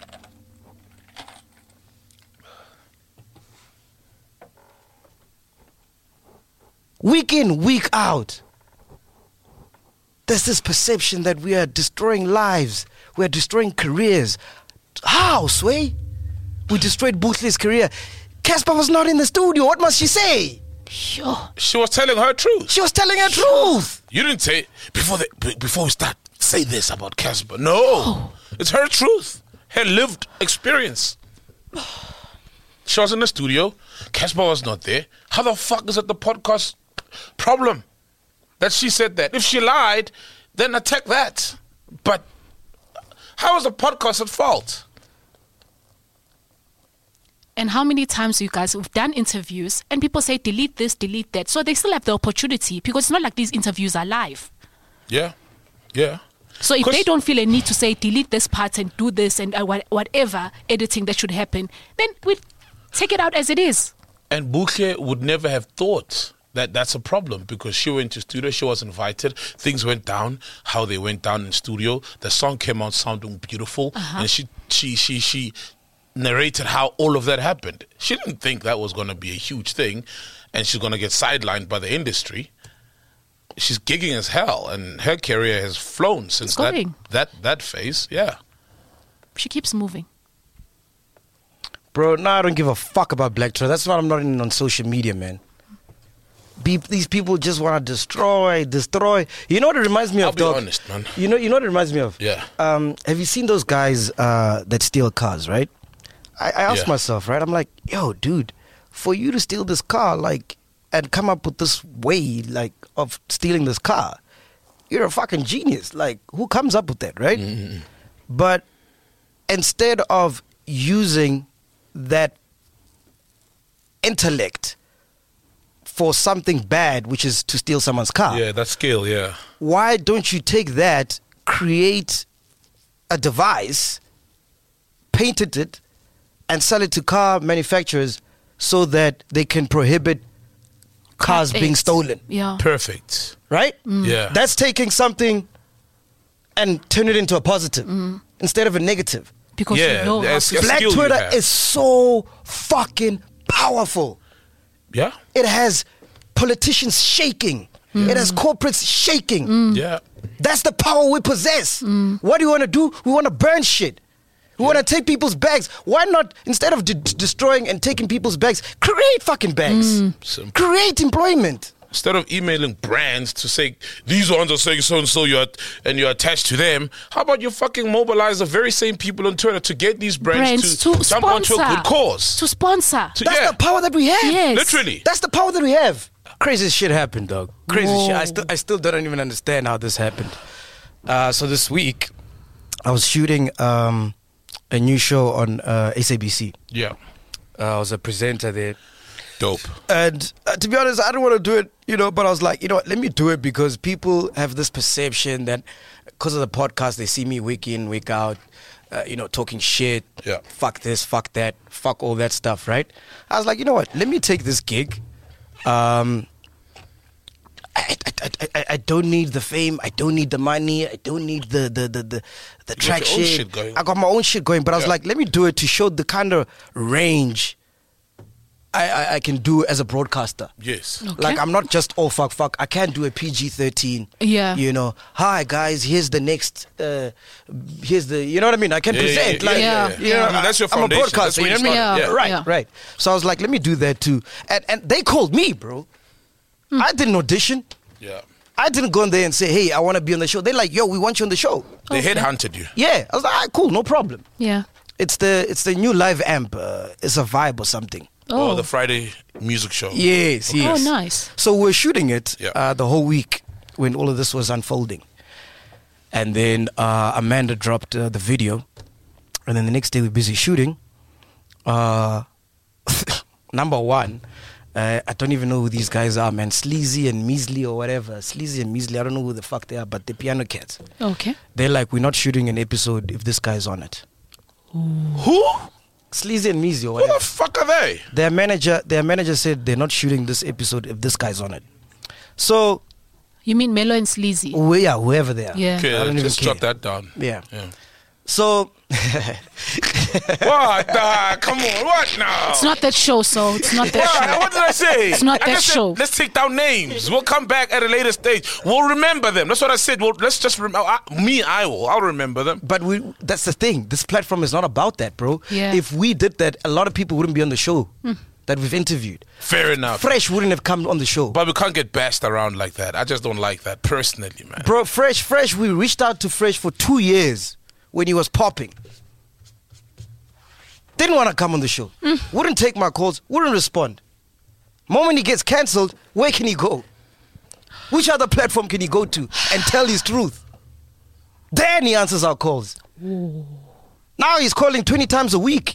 Speaker 5: Week in, week out, there's this perception that we are destroying lives, we are destroying careers. How, Sway? We destroyed Boothley's career. Casper was not in the studio. What must she say?
Speaker 6: Sure.
Speaker 4: She was telling her truth.
Speaker 5: She was telling her truth.
Speaker 4: You didn't say before we start. Say this about Casper. No, it's her truth, her lived experience. She was in the studio. Casper was not there. How the fuck is it the podcast problem that she said that? If she lied, then attack that. But how is the podcast at fault?
Speaker 6: And how many times you guys have done interviews and people say delete this, delete that. So they still have the opportunity because it's not like these interviews are live.
Speaker 4: Yeah, yeah.
Speaker 6: So if
Speaker 4: 'Cause-
Speaker 6: they don't feel a need to say delete this part and do this and whatever editing that should happen, then we take it out as it is.
Speaker 4: And Bukle would never have thought that that's a problem because she went to studio, she was invited, things went down, how they went down in studio. The song came out sounding beautiful, and she narrated how all of that happened. She didn't think that was going to be a huge thing, and she's going to get sidelined by the industry. She's gigging as hell, and her career has flown since
Speaker 6: It's going.
Speaker 4: that phase. Yeah.
Speaker 6: She keeps moving.
Speaker 5: Bro, now I don't give a fuck about Black Trust. That's why I'm not in on social media, man. these people just want to destroy. You know what it reminds me
Speaker 4: I'll
Speaker 5: of,
Speaker 4: be
Speaker 5: dog?
Speaker 4: honest, man.
Speaker 5: You know what it reminds me of?
Speaker 4: Yeah.
Speaker 5: Have you seen those guys that steal cars, right? I asked
Speaker 4: Yeah.
Speaker 5: myself, right? I'm like, yo, dude, for you to steal this car, like, and come up with this way, like, of stealing this car, you're a fucking genius. Like, who comes up with that, right?
Speaker 4: Mm-hmm.
Speaker 5: But instead of using that intellect for something bad, which is to steal someone's car,
Speaker 4: Yeah, that skill, yeah.
Speaker 5: why don't you take that, create a device, patent it, and sell it to car manufacturers so that they can prohibit cars being
Speaker 6: Theft.
Speaker 5: stolen,
Speaker 6: Yeah.
Speaker 4: Perfect.
Speaker 5: right?
Speaker 4: Yeah.
Speaker 5: That's taking something and turn it into a positive instead of a negative.
Speaker 6: Because
Speaker 4: Yeah,
Speaker 6: you know how
Speaker 4: there's-
Speaker 6: to
Speaker 4: A
Speaker 5: Black
Speaker 4: skill you
Speaker 5: Twitter
Speaker 4: have.
Speaker 5: is so fucking powerful.
Speaker 4: Yeah.
Speaker 5: It has politicians shaking. It has corporates shaking.
Speaker 4: Yeah.
Speaker 5: That's the power we possess. What do you want to do? We want to burn shit. We want to take people's bags. Why not, instead of destroying and taking people's bags, create fucking bags.
Speaker 4: Simple.
Speaker 5: Create employment.
Speaker 4: Instead of emailing brands to say, these ones are saying so and so, you're attached to them, how about you fucking mobilize the very same people on Twitter to get these brands to jump onto
Speaker 6: sponsor.
Speaker 4: a good cause?
Speaker 6: To sponsor.
Speaker 4: To-
Speaker 5: That's
Speaker 4: yeah.
Speaker 5: the power that we have.
Speaker 6: Yes.
Speaker 4: Literally.
Speaker 5: That's the power that we have. Crazy shit happened, dog. Crazy
Speaker 6: Whoa.
Speaker 5: shit. I still don't even understand how this happened. So this week, I was shooting a new show on SABC.
Speaker 4: Yeah.
Speaker 5: I was a presenter there.
Speaker 4: Dope.
Speaker 5: And to be honest, I don't want to do it, but I was like, what, let me do it because people have this perception that because of the podcast, they see me week in, week out, talking shit.
Speaker 4: Yeah.
Speaker 5: Fuck this, fuck that, fuck all that stuff, right? I was like, you know what, let me take this gig. I don't need the fame. I don't need the money. I don't need the track
Speaker 4: your own
Speaker 5: shit.
Speaker 4: shit going.
Speaker 5: I got my own shit going, but I was
Speaker 4: Yeah.
Speaker 5: like, let me do it to show the kind of range I can do as a broadcaster.
Speaker 4: Yes.
Speaker 6: Okay.
Speaker 5: Like, I'm not just all fuck. I can't do a PG-13.
Speaker 6: Yeah.
Speaker 5: Hi guys, here's the next. Here's the. You know what I mean? I can present. Like,
Speaker 6: Yeah.
Speaker 5: you know,
Speaker 4: I mean, that's your
Speaker 5: I'm a
Speaker 4: foundation.
Speaker 5: broadcaster.
Speaker 4: That's
Speaker 5: You know
Speaker 4: where
Speaker 5: what I
Speaker 4: you
Speaker 5: mean?
Speaker 4: started.
Speaker 6: Yeah.
Speaker 5: Right. So I was like, let me do that too. And they called me, bro. I didn't audition.
Speaker 4: Yeah.
Speaker 5: I didn't go in there and say, hey, I want to be on the show. They're like, yo, we want you on the show.
Speaker 4: They
Speaker 6: Okay.
Speaker 4: headhunted you.
Speaker 5: Yeah. I was like, all right, cool, no problem.
Speaker 6: Yeah.
Speaker 5: It's the new live amp. It's a vibe or something.
Speaker 4: Oh, the Friday music show.
Speaker 5: Yes, yes.
Speaker 6: Oh, nice.
Speaker 5: So we're shooting it
Speaker 4: Yeah.
Speaker 5: the whole week when all of this was unfolding. And then Amanda dropped the video. And then the next day we're busy shooting. Number one, I don't even know who these guys are, man. Sleazy and Measley or whatever. Sleazy and Measley, I don't know who the fuck they are, but the Piano Cats.
Speaker 6: Okay.
Speaker 5: They're like, we're not shooting an episode if this guy's on it.
Speaker 4: Who?
Speaker 5: Sleazy and Measley or
Speaker 4: Who
Speaker 5: whatever.
Speaker 4: the fuck are they?
Speaker 5: Their manager said they're not shooting this episode if this guy's on it. So,
Speaker 6: You mean Melo and Sleazy?
Speaker 5: whoever they are.
Speaker 6: Yeah.
Speaker 4: Okay,
Speaker 5: I don't even
Speaker 4: just jot
Speaker 5: care.
Speaker 4: that down.
Speaker 5: Yeah.
Speaker 4: Yeah.
Speaker 5: So,
Speaker 4: What? Come on. What now?
Speaker 6: It's not that show, so it's not that
Speaker 4: What?
Speaker 6: show.
Speaker 4: What did I say?
Speaker 6: It's not
Speaker 4: I
Speaker 6: that
Speaker 4: just said,
Speaker 6: show.
Speaker 4: let's take down names. We'll come back at a later stage. We'll remember them. That's what I said. Well, let's just remember. I will. I'll remember them.
Speaker 5: but that's the thing. This platform is not about that, bro.
Speaker 6: Yeah.
Speaker 5: If we did that, a lot of people wouldn't be on the show that we've interviewed.
Speaker 4: Fair enough.
Speaker 5: Fresh wouldn't have come on the show.
Speaker 4: But we can't get bashed around like that. I just don't like that personally, man.
Speaker 5: Bro, Fresh, we reached out to Fresh for 2 years when he was popping. Didn't want to come on the show. Wouldn't take my calls, wouldn't respond. Moment he gets cancelled, where can he go? Which other platform can he go to and tell his truth? Then he answers our calls. Now he's calling 20 times a week.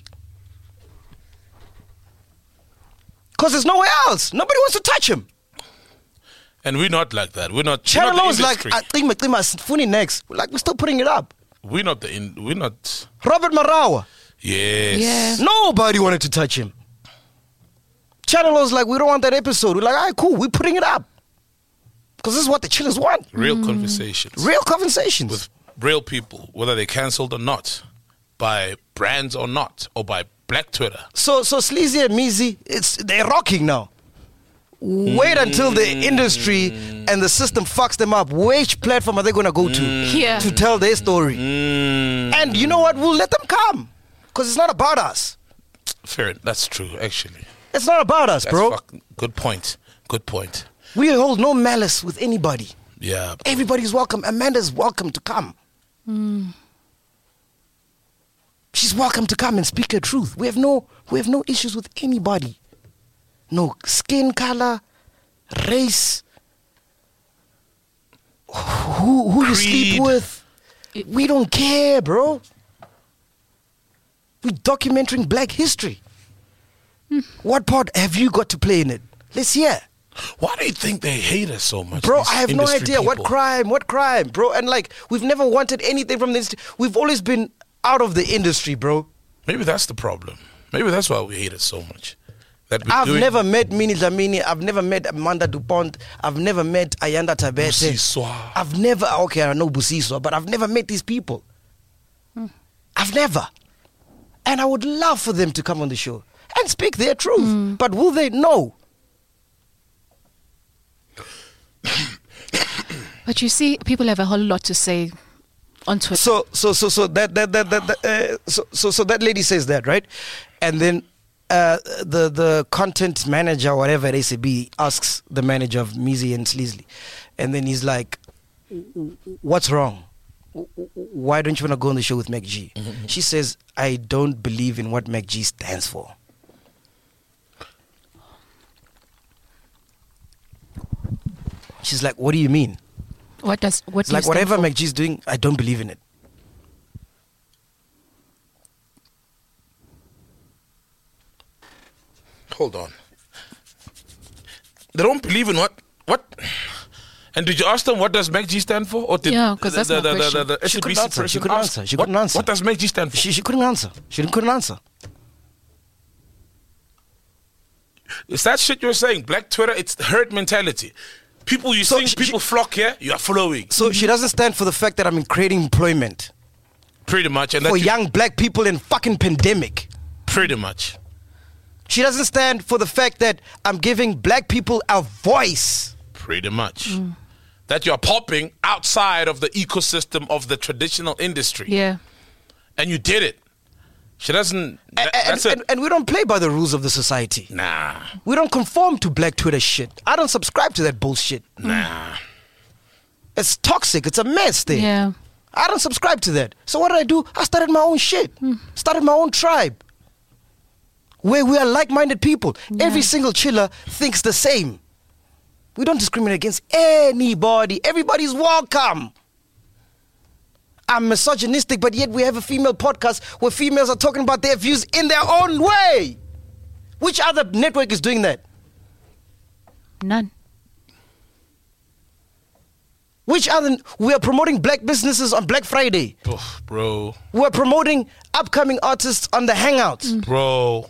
Speaker 5: Because there's nowhere else. Nobody wants to touch him.
Speaker 4: And we're not like that. We're not.
Speaker 5: Channel
Speaker 4: we're not
Speaker 5: is
Speaker 4: the
Speaker 5: like,
Speaker 4: industry.
Speaker 5: funny next. Like, we're still putting it up.
Speaker 4: We're not the. We're not.
Speaker 5: Robert Marawa.
Speaker 4: Yes.
Speaker 6: Yeah.
Speaker 5: Nobody wanted to touch him. Channel was like, we don't want that episode. We're like, all right, cool, we're putting it up. Because this is what the chillers want.
Speaker 4: Real conversations.
Speaker 5: Real conversations.
Speaker 4: With real people, whether they're cancelled or not, by brands or not, or by Black Twitter.
Speaker 5: So Sleazy and Meezy, they're rocking now. Wait until the industry and the system fucks them up. Which platform are they going to go to
Speaker 6: Yeah.
Speaker 5: to tell their story? And you know what? We'll let them come. Because it's not about us.
Speaker 4: Fair. That's true, actually.
Speaker 5: It's not about us,
Speaker 4: That's
Speaker 5: bro.
Speaker 4: Good point. Good point.
Speaker 5: We hold no malice with anybody.
Speaker 4: Yeah.
Speaker 5: Everybody's welcome. Amanda's welcome to come. She's welcome to come and speak her truth. We have no issues with anybody. No skin color, race, who you sleep with. We don't care, bro. We're documenting black history. What part have you got to play in it? Let's hear.
Speaker 4: Why do you think they hate us so much?
Speaker 5: Bro,
Speaker 4: these
Speaker 5: I have no
Speaker 4: industry
Speaker 5: idea.
Speaker 4: people?
Speaker 5: What crime, bro? And like, we've never wanted anything from this. We've always been out of the industry, bro.
Speaker 4: Maybe that's the problem. Maybe that's why we hate it so much. That we're
Speaker 5: I've
Speaker 4: doing
Speaker 5: never met Minnie Dlamini. I've never met Amanda DuPont. I've never met Ayanda Tabete.
Speaker 4: Busiswa.
Speaker 5: I've never, okay, I know Busiswa, but I've never met these people. I've never. And I would love for them to come on the show and speak their truth. But will they? No.
Speaker 6: But you see, people have a whole lot to say on Twitter.
Speaker 5: So that lady says that, right? And then the content manager, or whatever at ACB, asks the manager of Mizi and Sleasley, and then he's like, "What's wrong? Why don't you want to go on the show with Mac G?" She says, "I don't believe in what Mac G stands for." She's like, "What do you mean?"
Speaker 6: What
Speaker 5: It's
Speaker 6: do you
Speaker 5: like,
Speaker 6: stand
Speaker 5: whatever
Speaker 6: for?
Speaker 5: Mac G's doing, I don't believe in it.
Speaker 4: Hold on. They don't believe in what? And did you ask them what does MacG stand for? Or did
Speaker 6: Yeah, 'cause that's my question.
Speaker 4: the
Speaker 5: She couldn't
Speaker 4: SABC
Speaker 5: answer. She
Speaker 4: person
Speaker 5: couldn't
Speaker 4: ask,
Speaker 5: answer. She couldn't answer.
Speaker 4: What does MacG stand for?
Speaker 5: She couldn't answer. She couldn't answer.
Speaker 4: It's that shit you're saying. Black Twitter, it's herd mentality. People, you
Speaker 5: So
Speaker 4: think
Speaker 5: she-
Speaker 4: people flock here, you are following.
Speaker 5: So she doesn't stand for the fact that I'm creating employment
Speaker 4: Pretty much. And that
Speaker 5: for
Speaker 4: you-
Speaker 5: young black people in fucking pandemic.
Speaker 4: Pretty much.
Speaker 5: She doesn't stand for the fact that I'm giving black people a voice.
Speaker 4: Pretty much. That you're popping outside of the ecosystem of the traditional industry.
Speaker 6: Yeah.
Speaker 4: And you did it. She doesn't... that's it.
Speaker 5: And we don't play by the rules of the society.
Speaker 4: Nah.
Speaker 5: We don't conform to black Twitter shit. I don't subscribe to that bullshit.
Speaker 4: Nah.
Speaker 5: It's toxic. It's a mess there.
Speaker 6: Yeah.
Speaker 5: I don't subscribe to that. So what did I do? I started my own shit. Started my own tribe. Where we are like-minded people. Every single chiller thinks the same. We don't discriminate against anybody. Everybody's welcome. I'm misogynistic, but yet we have a female podcast where females are talking about their views in their own way. Which other network is doing that?
Speaker 6: None.
Speaker 5: Which other... We are promoting black businesses on Black Friday.
Speaker 4: Oh, bro.
Speaker 5: We're promoting upcoming artists on the Hangouts.
Speaker 4: Bro.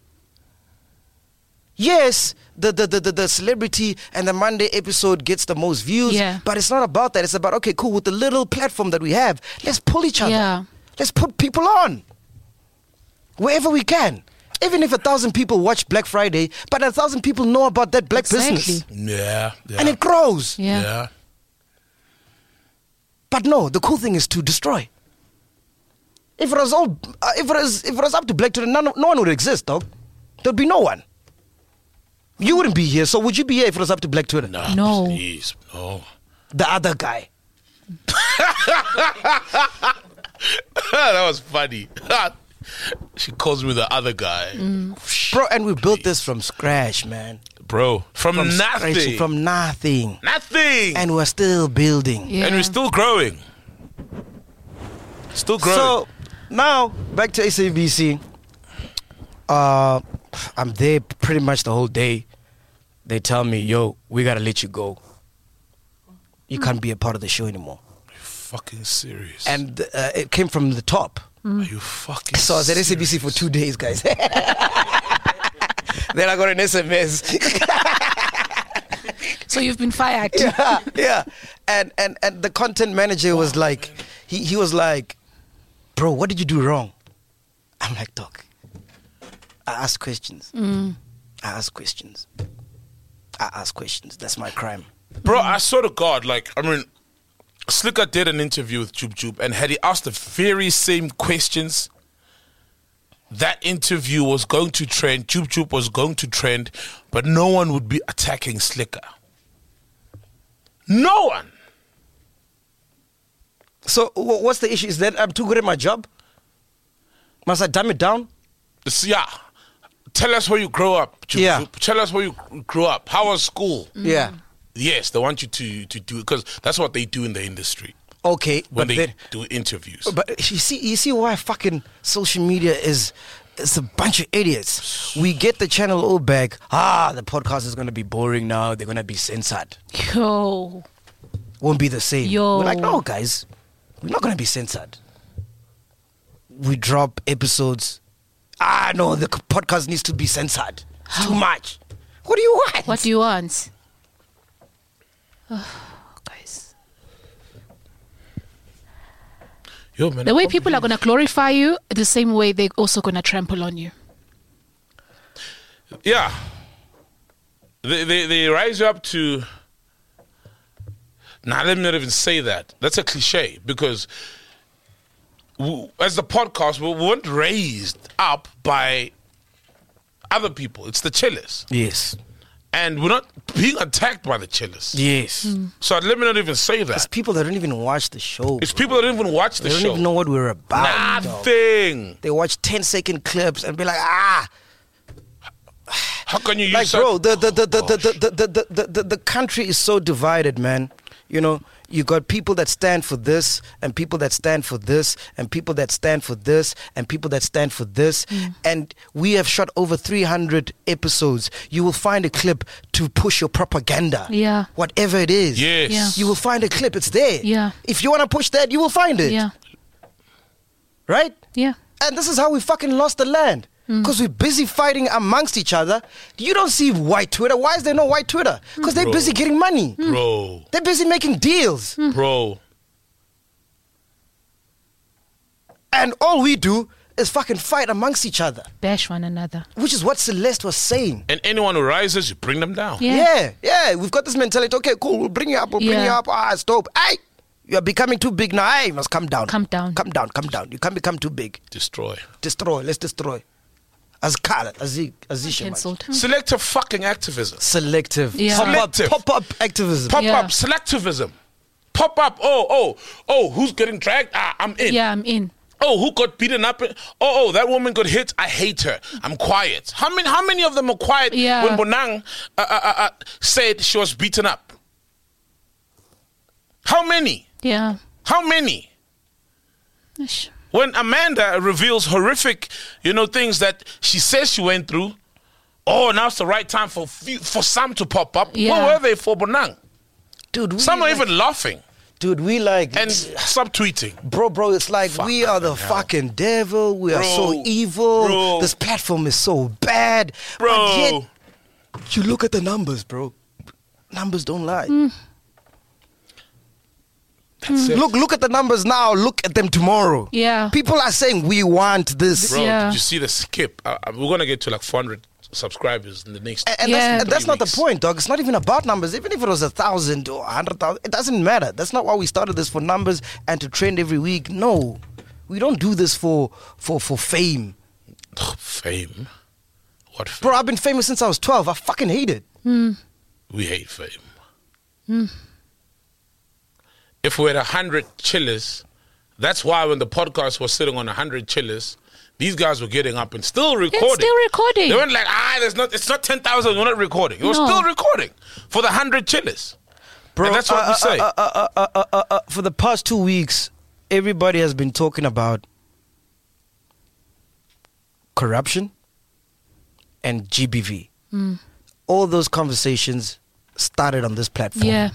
Speaker 5: Yes, the celebrity and the Monday episode gets the most views,
Speaker 6: Yeah.
Speaker 5: but it's not about that. It's about, okay, cool, with the little platform that we have, let's pull each other.
Speaker 6: Yeah.
Speaker 5: Let's put people on wherever we can. Even if 1,000 people watch Black Friday, but 1,000 people know about that black business.
Speaker 4: Yeah.
Speaker 5: And it grows.
Speaker 6: Yeah.
Speaker 4: Yeah.
Speaker 5: But no, the cool thing is to destroy. If it was all, if it was up to Black Twitter, no one would exist, dog. There'd be no one. You wouldn't be here, so would you be here if it was up to Black Twitter?
Speaker 4: Nah,
Speaker 6: No.
Speaker 4: Please. No.
Speaker 5: The other guy.
Speaker 4: That was funny. She calls me the other guy.
Speaker 5: Bro, and we built this from scratch, man.
Speaker 4: Bro. From nothing.
Speaker 5: Scratch, from nothing.
Speaker 4: Nothing.
Speaker 5: And we're still building.
Speaker 6: Yeah.
Speaker 4: And we're still growing. Still growing.
Speaker 5: So, now, back to SABC. I'm there pretty much the whole day. They tell me, yo, we gotta let you go. You can't be a part of the show anymore.
Speaker 4: Are you fucking serious?
Speaker 5: And it came from the top.
Speaker 4: Are you fucking
Speaker 5: So I was at SABC for 2 days, guys. Then I got an SMS.
Speaker 6: So you've been fired.
Speaker 5: yeah. And the content manager was like, he was like, bro, what did you do wrong? I'm like, Doc, I ask questions. I ask questions. That's my crime.
Speaker 4: Bro, I swear to God, like, I mean, Slicker did an interview with Jub Jub, and had he asked the very same questions, that interview was going to trend, Jub Jub was going to trend, but no one would be attacking Slicker. No one.
Speaker 5: So what's the issue? Is that I'm too good at my job? Must I dumb it down?
Speaker 4: Yeah. Tell us where you grew up.
Speaker 5: Yeah.
Speaker 4: Tell us where you grew up. How was school?
Speaker 5: Yeah.
Speaker 4: Yes, they want you to do it because that's what they do in the industry
Speaker 5: Okay,
Speaker 4: when
Speaker 5: but
Speaker 4: they
Speaker 5: then,
Speaker 4: do interviews.
Speaker 5: but you see why fucking social media is a bunch of idiots. We get the channel all back. The podcast is gonna be boring now. They're gonna be censored.
Speaker 6: Yo.
Speaker 5: Won't be the same.
Speaker 6: Yo.
Speaker 5: We're like, no, guys, we're not gonna be censored. We drop episodes. No, the podcast needs to be censored. It's too much. What do you want?
Speaker 6: What do you want? Guys.
Speaker 4: Yo, man,
Speaker 6: The way people are going to glorify you, the same way they're also going to trample on you.
Speaker 4: Yeah. They rise you up to... Nah, let me not even say that. That's a cliche because as the podcast, we weren't raised up by other people. It's the chillers.
Speaker 5: Yes.
Speaker 4: And we're not being attacked by the chillers.
Speaker 5: Yes.
Speaker 4: So let me not even say
Speaker 5: It's
Speaker 4: that.
Speaker 5: people that don't even watch the show.
Speaker 4: It's people that don't even watch the
Speaker 5: They don't
Speaker 4: show.
Speaker 5: even know what we're about. dog.
Speaker 4: Nothing.
Speaker 5: They watch 10-second clips and be like,
Speaker 4: How can you use
Speaker 5: like,
Speaker 4: that?
Speaker 5: bro, the country is so divided, man. You know, you got people that stand for this, and people that stand for this, and people that stand for this, and people that stand for this. And we have shot over 300 episodes. You will find a clip to push your propaganda.
Speaker 6: Yeah.
Speaker 5: Whatever it is.
Speaker 4: Yes.
Speaker 6: Yeah.
Speaker 5: You will find a clip. It's there.
Speaker 6: Yeah.
Speaker 5: If you want to push that, you will find it.
Speaker 6: Yeah.
Speaker 5: Right?
Speaker 6: Yeah.
Speaker 5: And this is how we fucking lost the land. Because we're busy fighting amongst each other. You don't see white Twitter. Why is there no white Twitter? Because they're
Speaker 4: Bro.
Speaker 5: busy getting money.
Speaker 4: Bro.
Speaker 5: They're busy making deals.
Speaker 4: Bro.
Speaker 5: And all we do is fucking fight amongst each other.
Speaker 6: Bash one another.
Speaker 5: Which is what Celeste was saying.
Speaker 4: And anyone who rises, you bring them down.
Speaker 6: Yeah.
Speaker 5: Yeah. We've got this mentality. Okay, cool. We'll bring you up. We'll bring you
Speaker 6: Yeah.
Speaker 5: up. It's dope. Hey, you're becoming too big now. Hey, you must come down.
Speaker 6: Come down.
Speaker 5: Come down. Come down. You can't become too big.
Speaker 4: Destroy.
Speaker 5: Destroy. Let's destroy. As Kala, as
Speaker 6: Cancelled.
Speaker 4: Selective fucking activism.
Speaker 5: Selective.
Speaker 6: Yeah.
Speaker 4: Selective.
Speaker 5: Pop-up activism.
Speaker 4: Pop
Speaker 6: Yeah.
Speaker 4: up selectivism. Pop up. Oh, who's getting dragged? I'm in.
Speaker 6: Yeah, I'm in.
Speaker 4: Oh, who got beaten up? Oh, that woman got hit. I hate her. I'm quiet. How many of them are quiet
Speaker 6: Yeah.
Speaker 4: when Bonang said she was beaten up? How many?
Speaker 6: Yeah.
Speaker 4: How many?
Speaker 6: Ish.
Speaker 4: When Amanda reveals horrific, things that she says she went through, now's the right time for some to pop up.
Speaker 6: Yeah.
Speaker 4: Where were they for Bonang?
Speaker 5: Dude,
Speaker 4: Some are even laughing
Speaker 5: Dude, we like...
Speaker 4: and subtweeting.
Speaker 5: Bro, it's like we are the fucking devil. We are so
Speaker 4: Bro.
Speaker 5: evil.
Speaker 4: Bro.
Speaker 5: This platform is so bad. But
Speaker 4: Bro.
Speaker 5: yet, you look at the numbers, bro. Numbers don't lie.
Speaker 4: That's it.
Speaker 5: Look at the numbers now. Look at them tomorrow.
Speaker 6: Yeah.
Speaker 5: People are saying we want this.
Speaker 4: Bro,
Speaker 6: Yeah.
Speaker 4: did you see the skip? We're going to get to like 400 subscribers in the next...
Speaker 5: And
Speaker 6: Yeah.
Speaker 5: that's not the
Speaker 4: weeks.
Speaker 5: point, dog. It's not even about numbers. Even if it was 1,000 or 100,000, it doesn't matter. That's not why we started this, for numbers and to trend every week. No, we don't do this for fame.
Speaker 4: Fame? What fame?
Speaker 5: Bro, I've been famous since I was 12. I fucking hate it.
Speaker 4: We hate fame. If we had 100 chillers, that's why when the podcast was sitting on 100 chillers, these guys were getting up and still recording.
Speaker 6: It's still recording.
Speaker 4: They weren't like, it's not 10,000, we're not recording. It was
Speaker 6: No.
Speaker 4: still recording for the 100 chillers.
Speaker 5: Bro,
Speaker 4: And that's what we say.
Speaker 5: For the past 2 weeks, everybody has been talking about corruption and GBV. All those conversations started on this platform.
Speaker 6: Yeah.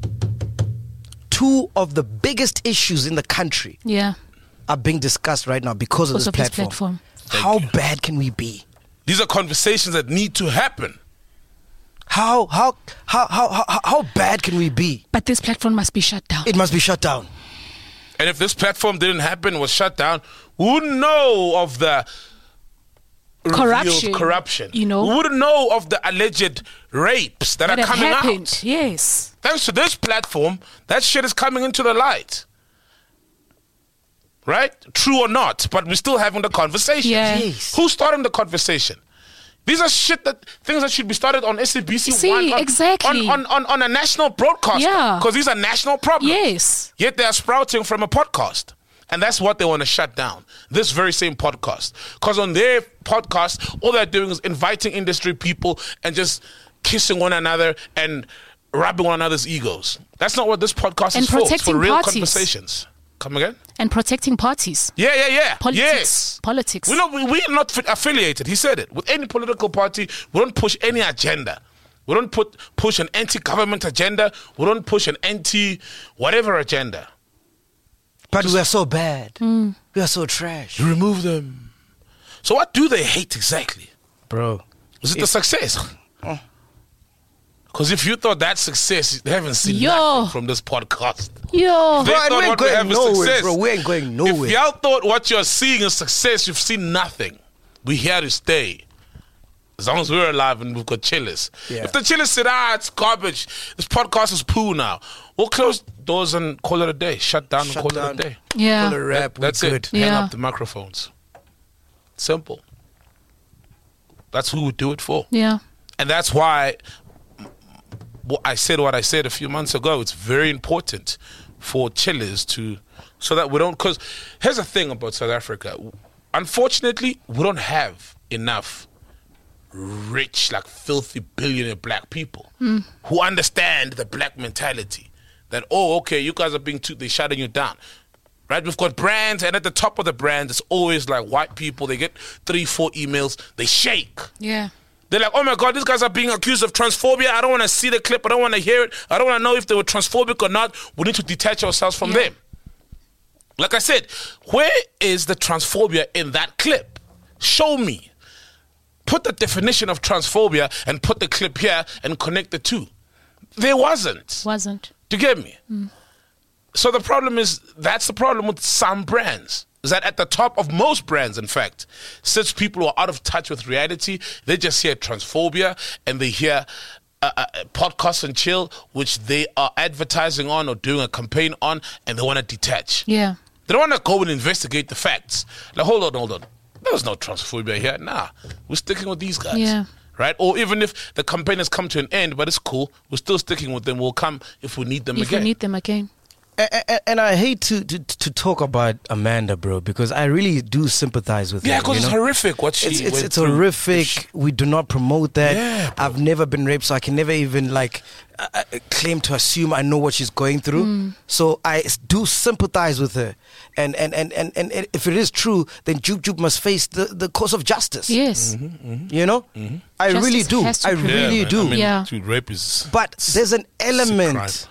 Speaker 5: Two of the biggest issues in the country
Speaker 6: Yeah.
Speaker 5: are being discussed right now because of
Speaker 6: Because
Speaker 5: this
Speaker 6: of this
Speaker 5: platform.
Speaker 6: platform.
Speaker 5: How bad can we be?
Speaker 4: These are conversations that need to happen.
Speaker 5: How bad can we be?
Speaker 6: But this platform must be shut down.
Speaker 5: It must be shut down.
Speaker 4: And if this platform didn't happen, was shut down, we wouldn't know of the revealed corruption.
Speaker 6: You know?
Speaker 4: We wouldn't know of the alleged rapes that
Speaker 6: That
Speaker 4: are
Speaker 6: have
Speaker 4: coming
Speaker 6: happened.
Speaker 4: out.
Speaker 6: Yes.
Speaker 4: Thanks to this platform, that shit is coming into the light. Right? True or not, but we're still having the conversation.
Speaker 6: Yeah.
Speaker 5: Yes.
Speaker 4: Who's starting the conversation? These are things that should be started on SABC
Speaker 6: See,
Speaker 4: One,
Speaker 6: exactly.
Speaker 4: on a national broadcaster.
Speaker 6: Yeah.
Speaker 4: Because these are national problems.
Speaker 6: Yes.
Speaker 4: Yet they are sprouting from a podcast. And that's what they want to shut down. This very same podcast. Because on their podcast, all they're doing is inviting industry people and just kissing one another and rubbing one another's egos. That's not what this podcast
Speaker 6: And
Speaker 4: is for. It's for
Speaker 6: protecting
Speaker 4: real
Speaker 6: parties.
Speaker 4: conversations. Come again?
Speaker 6: And protecting parties.
Speaker 4: Yeah.
Speaker 6: Politics.
Speaker 4: Yes.
Speaker 6: Politics.
Speaker 4: We're not affiliated. He said it. With any political party, we don't push any agenda. We don't push an anti-government agenda. We don't push an anti-whatever agenda.
Speaker 5: But we are so bad. We are so trash.
Speaker 4: You remove them. So what do they hate exactly?
Speaker 5: Bro.
Speaker 4: Is it the success? Because if you thought that's success, they haven't seen
Speaker 6: Yo.
Speaker 4: nothing from this podcast.
Speaker 6: Yo.
Speaker 4: They
Speaker 5: Bro,
Speaker 4: thought
Speaker 5: we ain't
Speaker 4: what we have
Speaker 5: going
Speaker 4: is
Speaker 5: nowhere,
Speaker 4: success.
Speaker 5: bro. We ain't going nowhere.
Speaker 4: If y'all thought what you're seeing is success, you've seen nothing. We're here to stay. As long as we're alive and we've got chillers.
Speaker 5: Yeah.
Speaker 4: If the chillers said, it's garbage, this podcast is poo now, we'll close doors and call it a day. Shut down and call it a day.
Speaker 6: Yeah.
Speaker 5: Call it a wrap.
Speaker 4: That's
Speaker 5: We're
Speaker 4: it.
Speaker 5: good.
Speaker 4: Hang
Speaker 6: Yeah.
Speaker 4: up the microphones. Simple. That's who we do it for.
Speaker 6: Yeah.
Speaker 4: And that's why I said what I said a few months ago. It's very important for chillers so that we don't, because here's the thing about South Africa. Unfortunately, we don't have enough rich, like filthy billionaire black people who understand the black mentality. That, okay, you guys are they're shutting you down. Right? We've got brands, and at the top of the brand, it's always like white people. They get 3-4 emails, they shake.
Speaker 6: Yeah.
Speaker 4: They're like, oh my God, these guys are being accused of transphobia. I don't want to see the clip. I don't want to hear it. I don't want to know if they were transphobic or not. We need to detach ourselves from them. Like I said, where is the transphobia in that clip? Show me. Put the definition of transphobia and put the clip here and connect the two. There wasn't. Do you get me? So the problem is, that's the problem with some brands. Is that at the top of most brands, in fact, sits people who are out of touch with reality. They just hear transphobia and they hear podcast and chill, which they are advertising on or doing a campaign on, and they want to detach.
Speaker 6: Yeah.
Speaker 4: They don't want to go and investigate the facts. Like, hold on. There was no transphobia here. Nah, we're sticking with these guys.
Speaker 6: Yeah.
Speaker 4: Right? Or even if the campaign has come to an end, but it's cool, we're still sticking with them. We'll come if we need them
Speaker 6: If
Speaker 4: again.
Speaker 6: you need them again.
Speaker 5: And I hate to talk about Amanda, bro, because I really do sympathize with her.
Speaker 4: Yeah, because
Speaker 5: you
Speaker 4: it's
Speaker 5: know?
Speaker 4: horrific what she went
Speaker 5: It's
Speaker 4: through.
Speaker 5: horrific. We do not promote that.
Speaker 4: Yeah, bro.
Speaker 5: I've never been raped, so I can never even claim to assume I know what she's going through. So I do sympathize with her, and if it is true, then Jup must face the course of justice.
Speaker 6: Yes.
Speaker 5: You know, I
Speaker 6: Justice
Speaker 5: really do.
Speaker 6: has to
Speaker 5: I
Speaker 6: prevail.
Speaker 5: really
Speaker 4: man.
Speaker 5: do.
Speaker 4: I mean,
Speaker 6: Yeah.
Speaker 4: dude, rape is...
Speaker 5: But there's an
Speaker 4: crime.
Speaker 5: element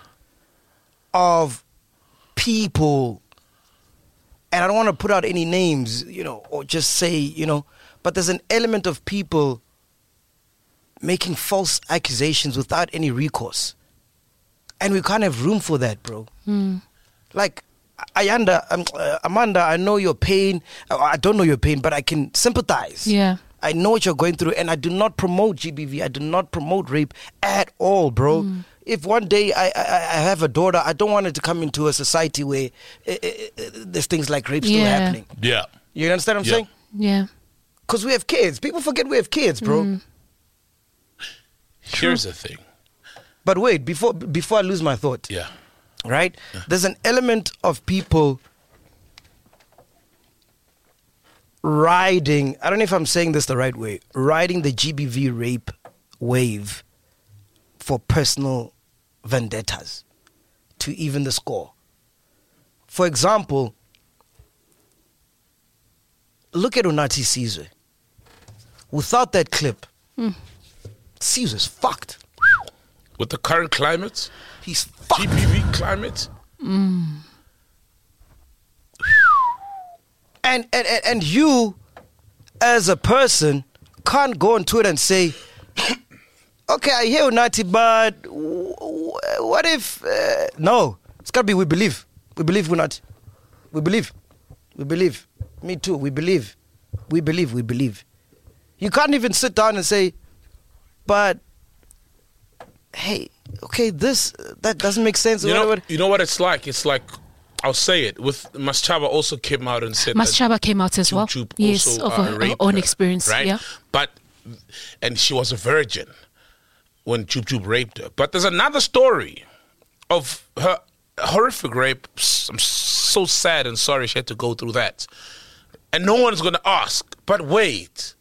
Speaker 5: of people, and I don't want to put out any names, or just say, but there's an element of people making false accusations without any recourse. And we can't have room for that, bro. Like, Amanda, I know your pain. I don't know your pain, but I can sympathize.
Speaker 6: Yeah.
Speaker 5: I know what you're going through, and I do not promote GBV. I do not promote rape at all, bro. If one day I have a daughter, I don't want her to come into a society where there's things like rape still
Speaker 6: Yeah.
Speaker 5: happening.
Speaker 4: Yeah.
Speaker 5: You understand what I'm
Speaker 4: Yeah.
Speaker 5: saying?
Speaker 6: Yeah.
Speaker 5: Because we have kids. People forget we have kids, bro.
Speaker 4: Here's the thing.
Speaker 5: But wait, before I lose my thought,
Speaker 4: Yeah.
Speaker 5: right? There's an element of people riding, I don't know if I'm saying this the right way, riding the GBV rape wave for personal vendettas to even the score. For example, look at Unathi Sizwe. Without that clip, Sizwe's fucked.
Speaker 4: With the current climate,
Speaker 5: He's fucked.
Speaker 4: GBV climate,
Speaker 5: And you, as a person, can't go on Twitter and say, okay, I hear Unathi, but what if... no, it's got to be we believe. We believe Unathi. We believe. We believe. Me too, we believe. We believe, we believe. You can't even sit down and say, but, hey, okay, that doesn't make sense.
Speaker 4: you know what it's like? It's like, I'll say it, with Maschaba also came out and said
Speaker 6: Maschaba came out as well.
Speaker 4: Jup
Speaker 6: Yes,
Speaker 4: also,
Speaker 6: of her
Speaker 4: raped
Speaker 6: own
Speaker 4: her,
Speaker 6: experience.
Speaker 4: right?
Speaker 6: Yeah.
Speaker 4: But and she was a virgin when Jub Jub raped her. But there's another story of her horrific rape. I'm so sad and sorry she had to go through that. And no one's going to ask, but wait.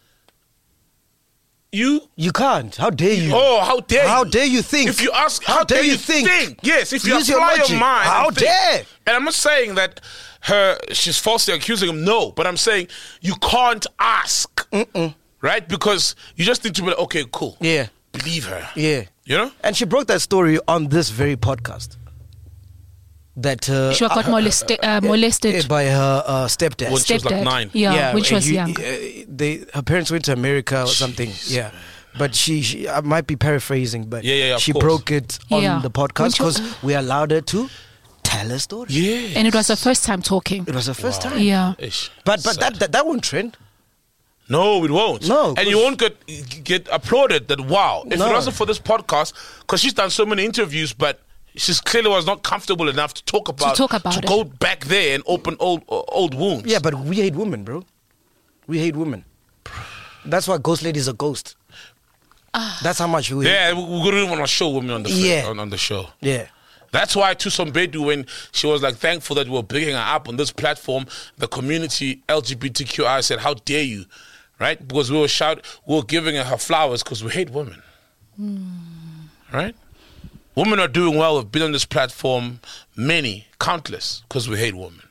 Speaker 4: You
Speaker 5: can't. How dare you?
Speaker 4: Oh, how dare you?
Speaker 5: How dare you think?
Speaker 4: If you ask, how dare you think? Yes, if you
Speaker 5: Use
Speaker 4: apply
Speaker 5: your
Speaker 4: your
Speaker 5: logic.
Speaker 4: mind.
Speaker 5: How
Speaker 4: and think.
Speaker 5: dare?
Speaker 4: And I'm not saying that she's falsely accusing him. No, but I'm saying you can't ask. Right? Because you just need to be like, okay, cool.
Speaker 5: Yeah.
Speaker 4: Believe her.
Speaker 5: Yeah.
Speaker 4: You know?
Speaker 5: And she broke that story on this very podcast. That
Speaker 6: She got molested
Speaker 5: by her stepdad.
Speaker 4: When she was like
Speaker 6: stepdad.
Speaker 4: 9.
Speaker 6: Yeah, when she was young.
Speaker 5: Her parents went to America or something. Yeah. But she I might be paraphrasing, but
Speaker 4: Yeah, of
Speaker 5: she
Speaker 4: course.
Speaker 5: broke it on
Speaker 6: Yeah.
Speaker 5: the podcast because we allowed her to tell her story.
Speaker 4: Yeah.
Speaker 6: And it was her first time talking.
Speaker 5: It was her first time.
Speaker 6: Yeah.
Speaker 5: But that won't trend.
Speaker 4: No, it won't.
Speaker 5: No,
Speaker 4: and you won't get applauded that, wow. If
Speaker 5: No.
Speaker 4: it wasn't for this podcast, because she's done so many interviews, but she clearly was not comfortable enough to talk about
Speaker 6: it.
Speaker 4: go back there and open old wounds.
Speaker 5: Yeah, but we hate women, bro. We hate women. That's why Ghost Lady's a ghost. That's how much we hate.
Speaker 4: Yeah, we didn't want to show women on the
Speaker 5: Yeah.
Speaker 4: on the show.
Speaker 5: Yeah.
Speaker 4: That's why Tusom Bedu, when she was like thankful that we were picking her up on this platform, the community LGBTQI said, "How dare you?" Right? Because we were giving her flowers because we hate women. Right? Women are doing well. We've been on this platform, many, countless, because we hate women.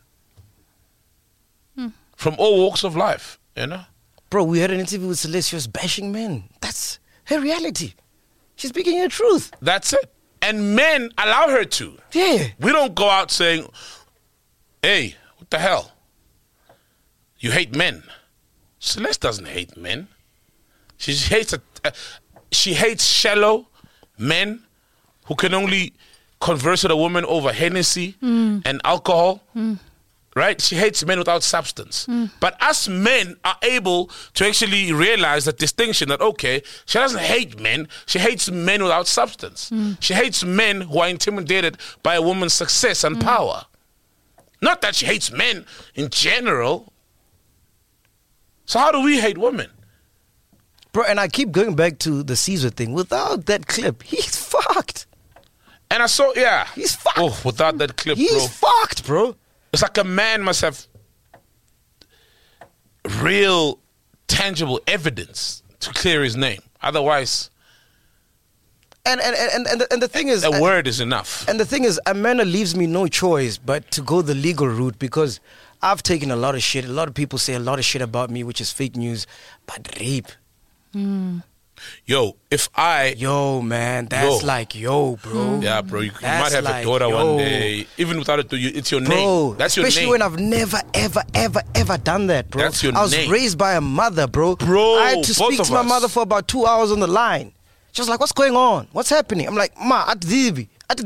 Speaker 4: From all walks of life, you know? Bro,
Speaker 5: we had an interview with Celeste. She was bashing men. That's her reality. She's speaking her truth.
Speaker 4: That's it. And men allow her to.
Speaker 5: Yeah.
Speaker 4: We don't go out saying, hey, what the hell? You hate men. Celeste doesn't hate men. She hates shallow men who can only converse with a woman over Hennessy and alcohol. Right? She hates men without substance. But us men are able to actually realize that distinction that, okay, she doesn't hate men. She hates men without substance. She hates men who are intimidated by a woman's success and power. Not that she hates men in general. So how do we hate women?
Speaker 5: Bro, and I keep going back to the Caesar thing. Without that clip, he's fucked.
Speaker 4: And I saw, yeah.
Speaker 5: He's fucked.
Speaker 4: Oh, without that clip, bro.
Speaker 5: He's fucked, bro.
Speaker 4: It's like a man must have real, tangible evidence to clear his name. Otherwise,
Speaker 5: and the thing is,
Speaker 4: a word is enough.
Speaker 5: And the thing is, Amanda leaves me no choice but to go the legal route because I've taken a lot of shit. A lot of people say a lot of shit about me, which is fake news. But rape.
Speaker 4: Yo,
Speaker 5: man, that's like, bro.
Speaker 4: Yeah, bro, you might
Speaker 5: That's
Speaker 4: have
Speaker 5: like,
Speaker 4: a daughter one day. Even without it, it's your name. That's your name.
Speaker 5: Especially when I've never, ever done that, bro.
Speaker 4: That's your
Speaker 5: I was
Speaker 4: name.
Speaker 5: raised by a mother, bro.
Speaker 4: Bro,
Speaker 5: I had to
Speaker 4: both
Speaker 5: speak
Speaker 4: of
Speaker 5: to my
Speaker 4: us.
Speaker 5: mother for about 2 hours on the line. She was like, what's going on? What's happening? I'm like, ma, at Divi.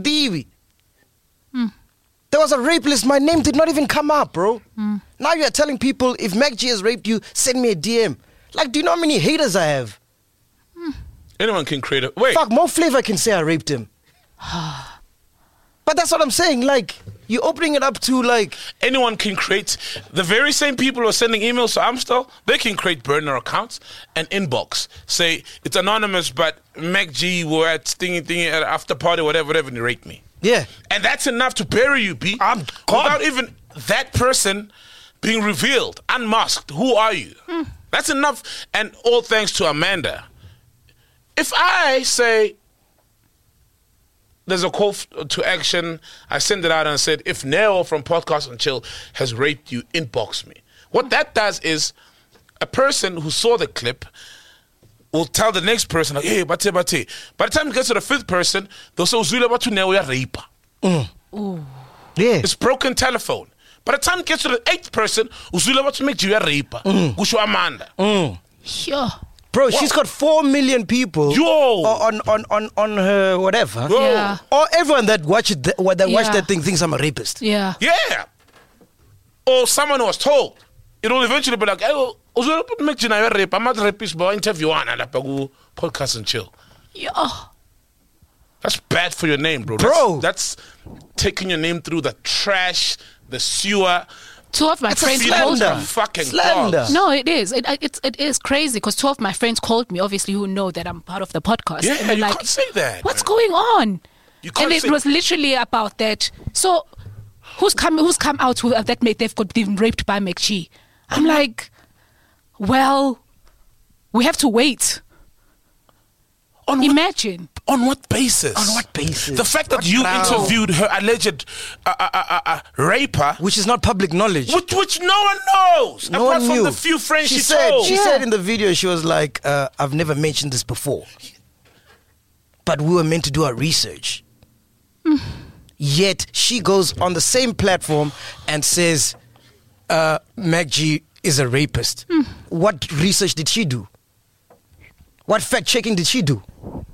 Speaker 5: There was a rape list. My name did not even come up, bro. Now you're telling people if Mac G has raped you, send me a DM. Like, do you know how many haters I have?
Speaker 4: Anyone can create a... Wait.
Speaker 5: Fuck, Mo Flavor can say I raped him. But that's what I'm saying. Like, you're opening it up to, like...
Speaker 4: Anyone can create... The very same people who are sending emails to Amstel, they can create burner accounts and inbox. Say, it's anonymous, but Mac G were at thingy at after party, whatever, and he raped me.
Speaker 5: Yeah.
Speaker 4: And that's enough to bury you, B.
Speaker 5: I'm gone.
Speaker 4: Without even that person being revealed, unmasked. Who are you? That's enough. And all thanks to Amanda. If I say there's a call to action, I send it out and said, if Neo from Podcast and Chill has raped you, inbox me. What that does is a person who saw the clip will tell the next person, like, hey, bate. By the time it gets to the fifth person, they'll say, Uzwile batho Neo ya rape.
Speaker 5: Yeah.
Speaker 4: It's broken telephone. By the time it gets to the eighth person, Uzwile batho Mac G ya rape. Kusho Amanda.
Speaker 6: Sure.
Speaker 5: Bro, she's got 4 million people
Speaker 4: Yo.
Speaker 5: on her whatever.
Speaker 4: Yo.
Speaker 6: Yeah.
Speaker 5: Or everyone that watch watch
Speaker 6: Yeah.
Speaker 5: that thing thinks I'm a rapist.
Speaker 6: Yeah.
Speaker 4: Yeah. Or someone who was told. It will eventually be like, hey, Uzwile batho Mac G na ya rape. I'm not rapist, but interview one at Podcast and Chill.
Speaker 6: Yeah.
Speaker 4: That's bad for your name, bro.
Speaker 5: Bro.
Speaker 4: That's taking your name through the trash, the sewer,
Speaker 6: Two of my
Speaker 5: It's a
Speaker 6: friends
Speaker 5: slander.
Speaker 6: called
Speaker 4: Slander.
Speaker 6: me.
Speaker 4: Fucking
Speaker 5: Slander.
Speaker 4: dogs.
Speaker 6: No, it is. It is crazy because two of my friends called me, obviously, who know that I'm part of the podcast.
Speaker 4: Yeah,
Speaker 6: and they're
Speaker 4: you
Speaker 6: like,
Speaker 4: can't say that.
Speaker 6: what's going on?
Speaker 4: You can't
Speaker 6: And it
Speaker 4: say-
Speaker 6: was literally about that. So, who's come out with that they've got been raped by McGee? I'm like, well, we have to wait.
Speaker 4: On what,
Speaker 6: Imagine.
Speaker 4: on what basis?
Speaker 5: On what basis?
Speaker 4: The fact that
Speaker 5: What
Speaker 4: you
Speaker 5: ground?
Speaker 4: interviewed her alleged raper,
Speaker 5: Which is not public knowledge.
Speaker 4: which no one knows,
Speaker 5: No
Speaker 4: apart
Speaker 5: one
Speaker 4: from
Speaker 5: knew.
Speaker 4: the few friends she
Speaker 5: said,
Speaker 4: told.
Speaker 5: She said in the video, she was like, I've never mentioned this before. But we were meant to do our research. Yet she goes on the same platform and says, MacG is a rapist. What research did she do? What fact checking did she do?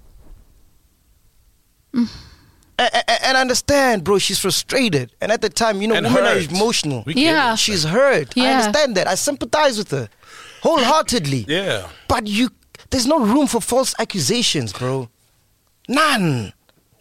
Speaker 5: And I understand, bro, she's frustrated. And at the time, you know,
Speaker 4: And
Speaker 5: women are
Speaker 4: hurt.
Speaker 5: emotional.
Speaker 4: We get
Speaker 6: Yeah.
Speaker 4: it.
Speaker 5: She's hurt. I
Speaker 6: Yeah.
Speaker 5: understand that. I sympathize with her wholeheartedly.
Speaker 4: Yeah.
Speaker 5: But there's no room for false accusations, bro. None.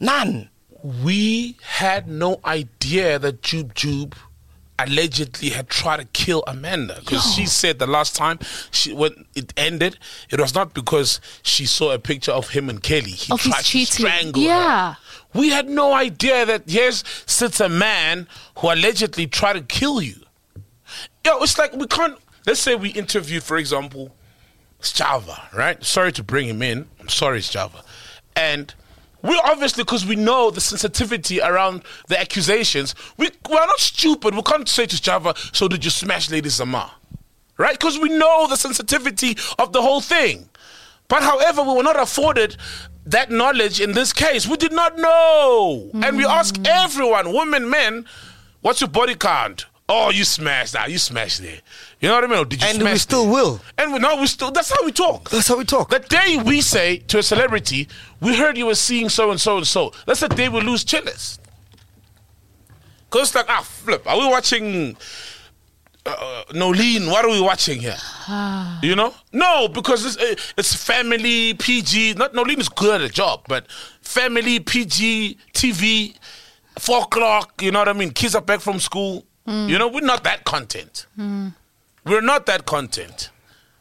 Speaker 4: We had no idea that Jube Jube allegedly had tried to kill Amanda because she said the last time when it ended, it was not because she saw a picture of him and Kelly. He
Speaker 6: Of his
Speaker 4: tried to
Speaker 6: cheating.
Speaker 4: strangle
Speaker 6: Yeah.
Speaker 4: her. We had no idea that here's sits a man who allegedly tried to kill you. Yo, it's like we can't. Let's say we interviewed, for example, Sjava, right? Sorry to bring him in. I'm sorry, Sjava. And we obviously, because we know the sensitivity around the accusations, we're not stupid. We can't say to Sjava, so did you smash Lady Zamar? Right? Because we know the sensitivity of the whole thing. But however, we were not afforded that knowledge in this case. We did not know. And we ask everyone, women, men, what's your body count? Oh, you smashed that. You smashed there. You know what I mean? Or did you
Speaker 5: And
Speaker 4: smash
Speaker 5: we still
Speaker 4: there?
Speaker 5: will.
Speaker 4: And we still, that's how we talk.
Speaker 5: That's how we talk.
Speaker 4: The day we say to a celebrity, we heard you were seeing so and so and so, that's the day we lose chillers. Because it's like, flip, are we watching Nolene? What are we watching here? You know? No, because it's family, PG. Not Nolene is good at a job, but family, PG, TV, 4 o'clock, you know what I mean? Kids are back from school. You know, we're not that content. We're not that content.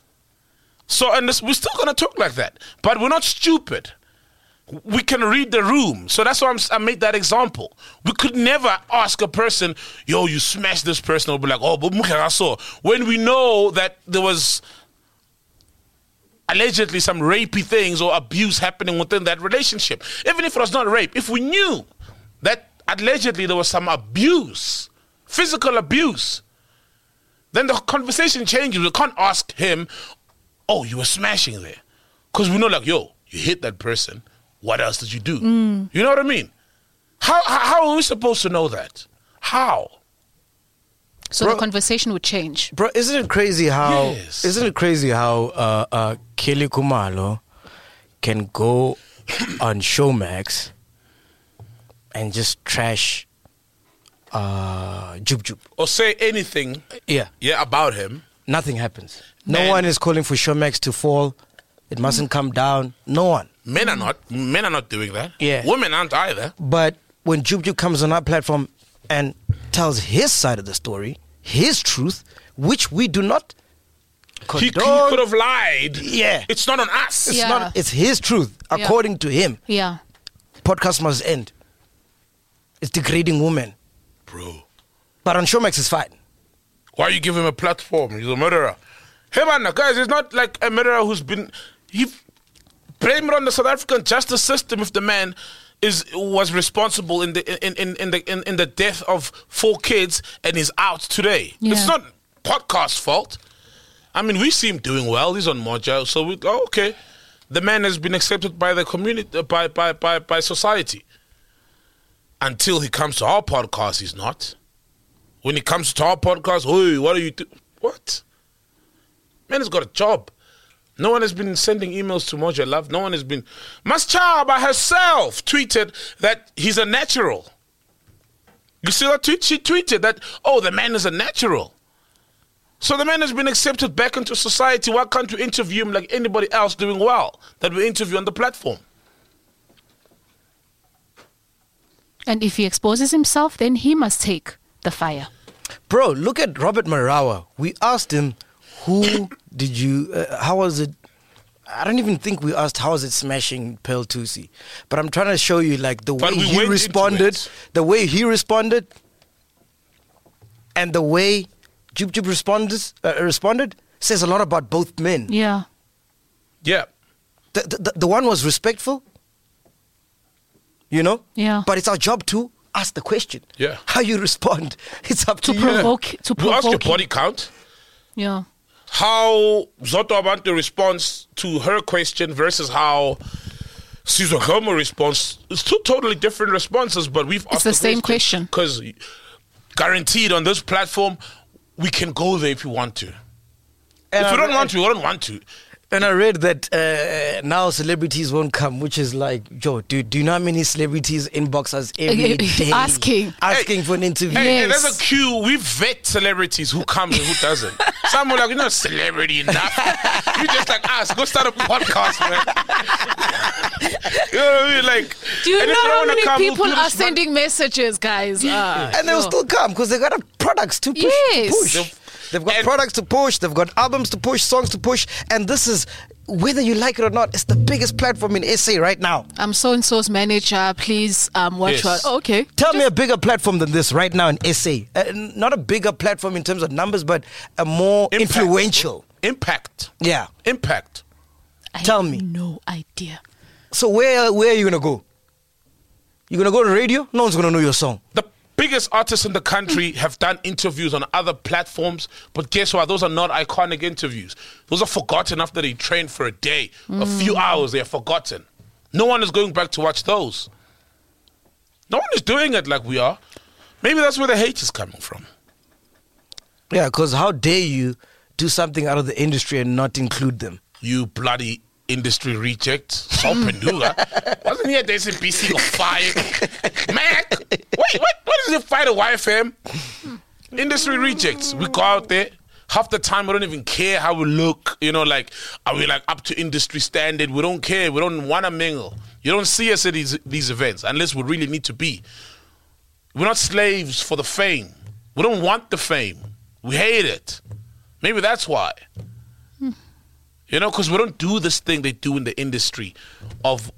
Speaker 4: So, and we're still going to talk like that. But we're not stupid. We can read the room. So that's why I made that example. We could never ask a person, yo, you smashed this person. Or be like, oh, but when we know that there was allegedly some rapey things or abuse happening within that relationship. Even if it was not rape, if we knew that allegedly there was some abuse, physical abuse, then the conversation changes. We can't ask him, oh, you were smashing there. Because we know, like, yo, you hit that person. What else did you do? You know what I mean? How are we supposed to know that? How?
Speaker 6: So the conversation would change.
Speaker 5: Bro, isn't it crazy how
Speaker 4: Yes.
Speaker 5: Kelly Kumalo can go on Showmax and just trash Jube Jube?
Speaker 4: Or say anything
Speaker 5: Yeah.
Speaker 4: about him.
Speaker 5: Nothing happens. No
Speaker 4: Man.
Speaker 5: one is calling for Showmax to fall. It mustn't come down. No one.
Speaker 4: Men are not doing that.
Speaker 5: Yeah.
Speaker 4: Women aren't either.
Speaker 5: But when Jube Jube comes on our platform and tells his side of the story, his truth, which we do not
Speaker 4: He
Speaker 5: condone.
Speaker 4: could have lied.
Speaker 5: Yeah.
Speaker 4: It's not on us.
Speaker 5: It's
Speaker 6: Yeah.
Speaker 5: not. It's his truth, according to him.
Speaker 6: Yeah.
Speaker 5: Podcast must end. It's degrading women.
Speaker 4: Bro.
Speaker 5: But on Showmax, it's fine.
Speaker 4: Why you give him a platform? He's a murderer. Hey man, guys, it's not like a murderer who's been. He blame it on the South African justice system if the man was responsible in the death of 4 kids and is out today.
Speaker 6: Yeah.
Speaker 4: It's not podcast's fault. I mean, we see him doing well. He's on Moja, so we go, okay. The man has been accepted by the community, by society. Until he comes to our podcast, he's not. When he comes to our podcast, hey, what are you doing? What? Man has got a job. No one has been sending emails to Moja Love. No one has been. Maschaba herself tweeted that he's a natural. You see that tweet? She tweeted that, oh, the man is a natural. So the man has been accepted back into society. Why can't we interview him like anybody else doing well that we interview on the platform?
Speaker 6: And if he exposes himself, then he must take the fire.
Speaker 5: Bro, look at Robert Marawa. We asked him, how was it? I don't even think we asked how was it smashing Pearl Thusi. But I'm trying to show you like the way he responded, and the way Jub Jub responded says a lot about both men.
Speaker 6: Yeah.
Speaker 4: Yeah.
Speaker 5: The one was respectful, you know?
Speaker 6: Yeah.
Speaker 5: But it's our job to ask the question.
Speaker 4: Yeah.
Speaker 5: How you respond, it's up to,
Speaker 6: To
Speaker 5: you.
Speaker 6: provoke. To
Speaker 4: You ask your
Speaker 6: provoke.
Speaker 4: body count.
Speaker 6: Yeah.
Speaker 4: How Zoto Abantu responds to her question versus how Caesar Homer responds. It's two totally different responses, but we've asked
Speaker 6: the same question.
Speaker 4: Because guaranteed on this platform, we can go there if we want to.
Speaker 5: And
Speaker 4: if we
Speaker 5: I
Speaker 4: don't want to, we don't want to.
Speaker 5: And I read that now celebrities won't come, which is like, Joe, do you know how many celebrities inbox us every day?
Speaker 6: Asking
Speaker 5: for an interview.
Speaker 4: Hey,
Speaker 6: Yes.
Speaker 4: there's a queue. We vet celebrities who comes and who doesn't. Some are like, you're not a celebrity enough. You just like us. Go start a podcast, man. You know what I mean? Like,
Speaker 6: Do you
Speaker 4: and if
Speaker 6: know
Speaker 4: don't
Speaker 6: how
Speaker 4: wanna
Speaker 6: many
Speaker 4: come, we'll
Speaker 6: people
Speaker 4: do
Speaker 6: are
Speaker 4: this, man.
Speaker 6: sending messages, guys?
Speaker 5: And they'll still come because they got products to push.
Speaker 6: Yes.
Speaker 5: They've got
Speaker 4: And-
Speaker 5: products to push. They've got albums to push, songs to push. And this is, whether you like it or not, it's the biggest platform in SA right now.
Speaker 6: I'm so-and-so's manager. Please watch
Speaker 4: Yes.
Speaker 6: what. Oh, okay.
Speaker 5: Tell me a bigger platform than this right now in SA. Not a bigger platform in terms of numbers, but a more
Speaker 4: Impact.
Speaker 5: influential.
Speaker 4: Impact.
Speaker 5: Yeah.
Speaker 4: Impact.
Speaker 5: Tell
Speaker 6: I
Speaker 5: me.
Speaker 6: have no idea.
Speaker 5: So where are you going to go? You going to go to radio? No one's going to know your song.
Speaker 4: The biggest artists in the country have done interviews on other platforms, but guess what? Those are not iconic interviews. Those are forgotten after they trained for a day. A few hours, they are forgotten. No one is going back to watch those. No one is doing it like we are. Maybe that's where the hate is coming from.
Speaker 5: Yeah, because how dare you do something out of the industry and not include them?
Speaker 4: You bloody industry reject. Saul Penduga. Wasn't he at the SABC got fired? Mac! Wait, what is it fight a YFM? Industry rejects. We go out there. Half the time we don't even care how we look. You know, like, are we like up to industry standard? We don't care. We don't want to mingle. You don't see us at these events unless we really need to be. We're not slaves for the fame. We don't want the fame. We hate it. Maybe that's why. You know, because we don't do this thing they do in the industry of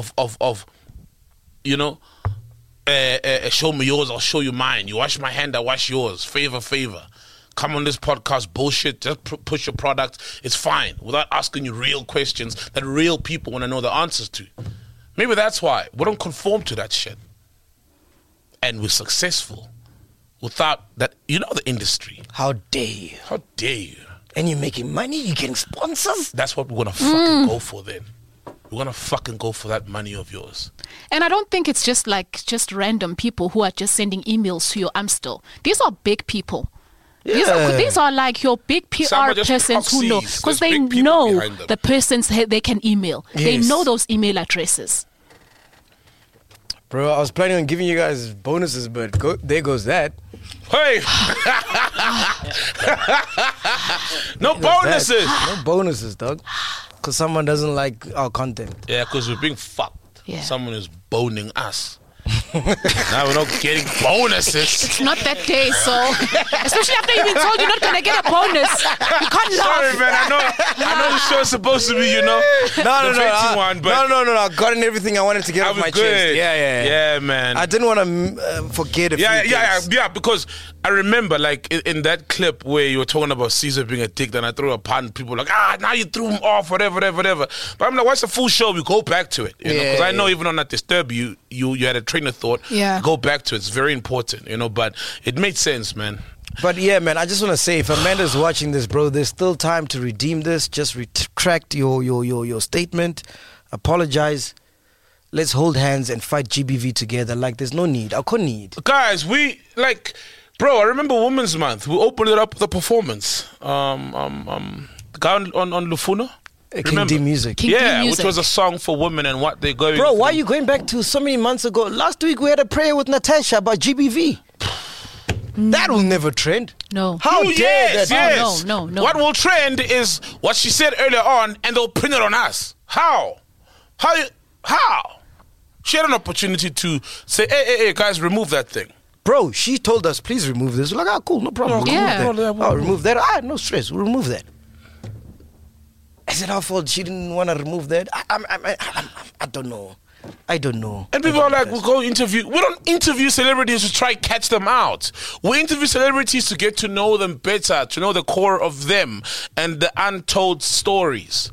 Speaker 4: you know, show me yours, I'll show you mine. You wash my hand, I wash yours. Favor. Come on this podcast, bullshit. Just push your product. It's fine. Without asking you real questions that real people want to know the answers to. Maybe that's why. We don't conform to that shit. And we're successful without that. You know the industry.
Speaker 5: How dare you?
Speaker 4: How dare you?
Speaker 5: And you're making money, you're getting sponsors.
Speaker 4: That's what we're going to fucking go for then. We're going to fucking go for that money of yours.
Speaker 6: And I don't think it's just random people who are just sending emails to your Amstel. These are big people. These are like your big
Speaker 4: Some are
Speaker 6: PR
Speaker 4: just
Speaker 6: persons who know.
Speaker 4: proxies.
Speaker 6: Because
Speaker 4: There's
Speaker 6: they
Speaker 4: big people
Speaker 6: know
Speaker 4: behind them.
Speaker 6: the persons they can email. They
Speaker 5: Yes.
Speaker 6: know those email addresses.
Speaker 5: Bro, I was planning on giving you guys bonuses, but there goes that.
Speaker 4: Hey! No bonuses!
Speaker 5: No bonuses, dog. Because someone doesn't like our content.
Speaker 4: Yeah, because we're being fucked.
Speaker 6: Yeah.
Speaker 4: Someone is boning us. Now we're not getting bonuses.
Speaker 6: It's not that day, so especially after you've been told you're not gonna get a bonus, you can't
Speaker 4: Sorry,
Speaker 6: laugh.
Speaker 4: man. I know the show's supposed to be, you know, the vetting one, but
Speaker 5: No. I got in everything I wanted to get
Speaker 4: I
Speaker 5: off
Speaker 4: was
Speaker 5: my
Speaker 4: good.
Speaker 5: chest. Yeah.
Speaker 4: Yeah, man.
Speaker 5: I didn't want to forget a few things.
Speaker 4: Yeah, because I remember, like, in that clip where you were talking about Caesar being a dick, then I threw a pun, people were like, now you threw him off, whatever. But I'm like, watch the full show, we go back to it, you know, because I know even on that Disturb, you had a train of thought,
Speaker 6: Yeah.
Speaker 4: go back to it, it's very important, you know, but it made sense, man.
Speaker 5: But yeah, man, I just want to say, if Amanda's watching this, bro, there's still time to redeem this. Just retract your statement. Apologize. Let's hold hands and fight GBV together. Like, there's no need. I couldn't need.
Speaker 4: Guys, we, like, bro, I remember Women's Month, we opened it up with a performance. The guy on Lufuno?
Speaker 5: King D Music.
Speaker 6: King D
Speaker 4: Yeah,
Speaker 6: Music.
Speaker 4: which was a song for women and what they're going
Speaker 5: Bro, why are
Speaker 4: through.
Speaker 5: you going back to so many months ago? Last week we had a prayer with Natasha about GBV. That will never trend.
Speaker 6: No.
Speaker 5: How dare
Speaker 4: yes,
Speaker 5: that?
Speaker 4: yes.
Speaker 6: Oh, no.
Speaker 4: What will trend is what she said earlier on, and they'll pin it on us. How? How? She had an opportunity to say, hey, guys, remove that thing.
Speaker 5: Bro, she told us, please remove this. We're like, cool, no problem. We'll
Speaker 6: Yeah.
Speaker 5: remove that. Oh, remove that. No stress. We'll remove that. Is it our fault she didn't want to remove that? I don't know. I don't know.
Speaker 4: And people are like, we'll go interview. We don't interview celebrities to try catch them out. We interview celebrities to get to know them better, to know the core of them and the untold stories.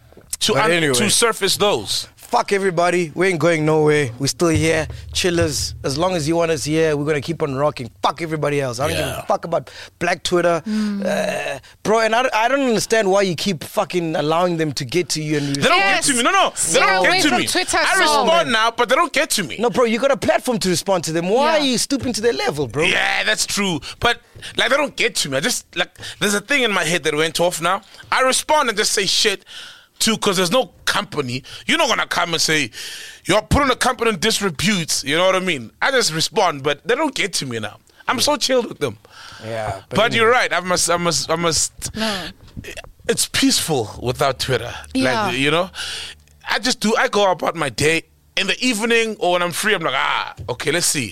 Speaker 4: To surface those.
Speaker 5: Fuck everybody. We ain't going nowhere. We're still here. Chillers. As long as you want us here, we're going to keep on rocking. Fuck everybody else. I don't give a fuck about Black Twitter. Bro, and I don't understand why you keep fucking allowing them to get to you. And
Speaker 4: They don't get to me. No. They don't get to me.
Speaker 6: Twitter,
Speaker 4: I respond now, but they don't get to me.
Speaker 5: No, bro, you got a platform to respond to them. Why are you stooping to their level, bro?
Speaker 4: Yeah, that's true. But, like, they don't get to me. I just, like, there's a thing in my head that went off now. I respond and just say shit. Too, because there's no company. You're not going to come and say, you're putting a company in disrepute. You know what I mean? I just respond, but they don't get to me now. I'm so chilled with them.
Speaker 5: Yeah.
Speaker 4: But you're right. I must.
Speaker 6: No.
Speaker 4: It's peaceful without Twitter.
Speaker 6: Yeah.
Speaker 4: Like, you know, I go about my day. In the evening or when I'm free, I'm like, okay, let's see.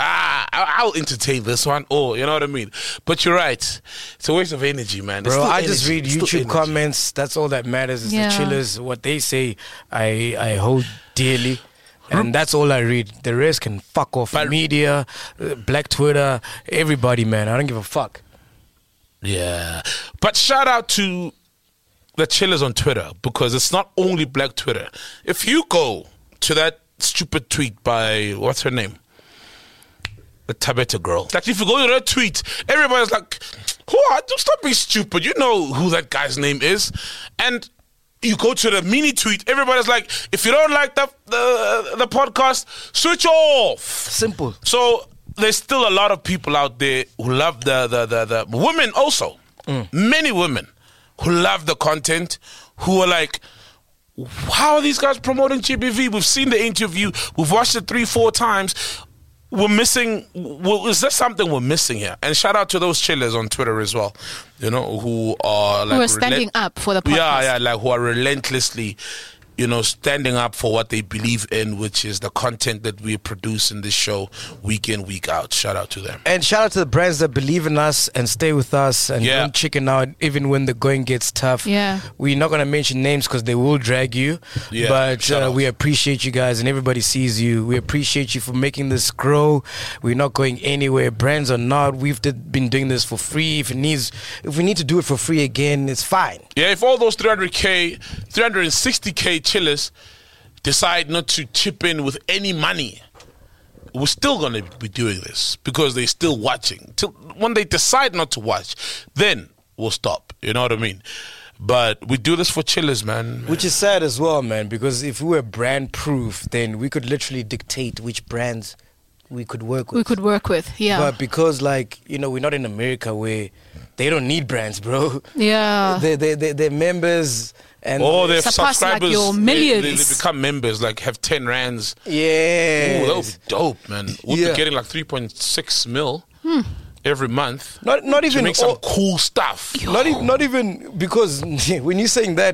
Speaker 4: I'll entertain this one. Oh, you know what I mean? But you're right. It's a waste of energy, man.
Speaker 5: Bro, I just read YouTube comments. That's all that matters. Is
Speaker 6: Yeah.
Speaker 5: the chillers. What they say, I hold dearly. And that's all I read. The rest can fuck off. Media, Black Twitter, everybody, man. I don't give a fuck.
Speaker 4: Yeah. But shout out to the chillers on Twitter, because it's not only Black Twitter. If you go to that stupid tweet by, what's her name? The Tabeta girl. Like, if you go to that tweet, everybody's like, don't stop being stupid. You know who that guy's name is. And you go to the mini tweet, everybody's like, if you don't like the podcast, switch off.
Speaker 5: Simple.
Speaker 4: So there's still a lot of people out there who love the women also. Many women who love the content, who are like, how are these guys promoting GBV? We've seen the interview. We've watched it 3-4 times. We're missing. Is there something we're missing here? And shout out to those chillers on Twitter as well. You know, who are like,
Speaker 6: Who are standing up for the podcast.
Speaker 4: Yeah, like who are relentlessly, you know, standing up for what they believe in, which is the content that we produce in this show week in, week out. Shout out to them.
Speaker 5: And shout out to the brands that believe in us and stay with us and don't chicken out even when the going gets tough.
Speaker 6: Yeah.
Speaker 5: We're not going to mention names because they will drag you.
Speaker 4: Yeah,
Speaker 5: but we appreciate you guys and everybody sees you. We appreciate you for making this grow. We're not going anywhere. Brands or not, we've been doing this for free. If we need to do it for free again, it's fine.
Speaker 4: Yeah, if all those 360K chillers decide not to chip in with any money, we're still going to be doing this because they're still watching. Till when they decide not to watch, then we'll stop. You know what I mean? But we do this for chillers, man.
Speaker 5: Which is sad as well, man, because if we were brand proof, then we could literally dictate which brands we could work with.
Speaker 6: Yeah.
Speaker 5: But because, like, you know, we're not in America where they don't need brands, bro.
Speaker 6: Yeah.
Speaker 5: They're members. And
Speaker 4: their
Speaker 6: surpass,
Speaker 4: subscribers,
Speaker 6: like, your millions.
Speaker 4: They become members, like have 10 rands.
Speaker 5: Yeah.
Speaker 4: Ooh, that would be dope, man. We'd be getting like 3.6 mil every month.
Speaker 5: Not even
Speaker 4: to make some cool stuff.
Speaker 5: Not even because when you're saying that,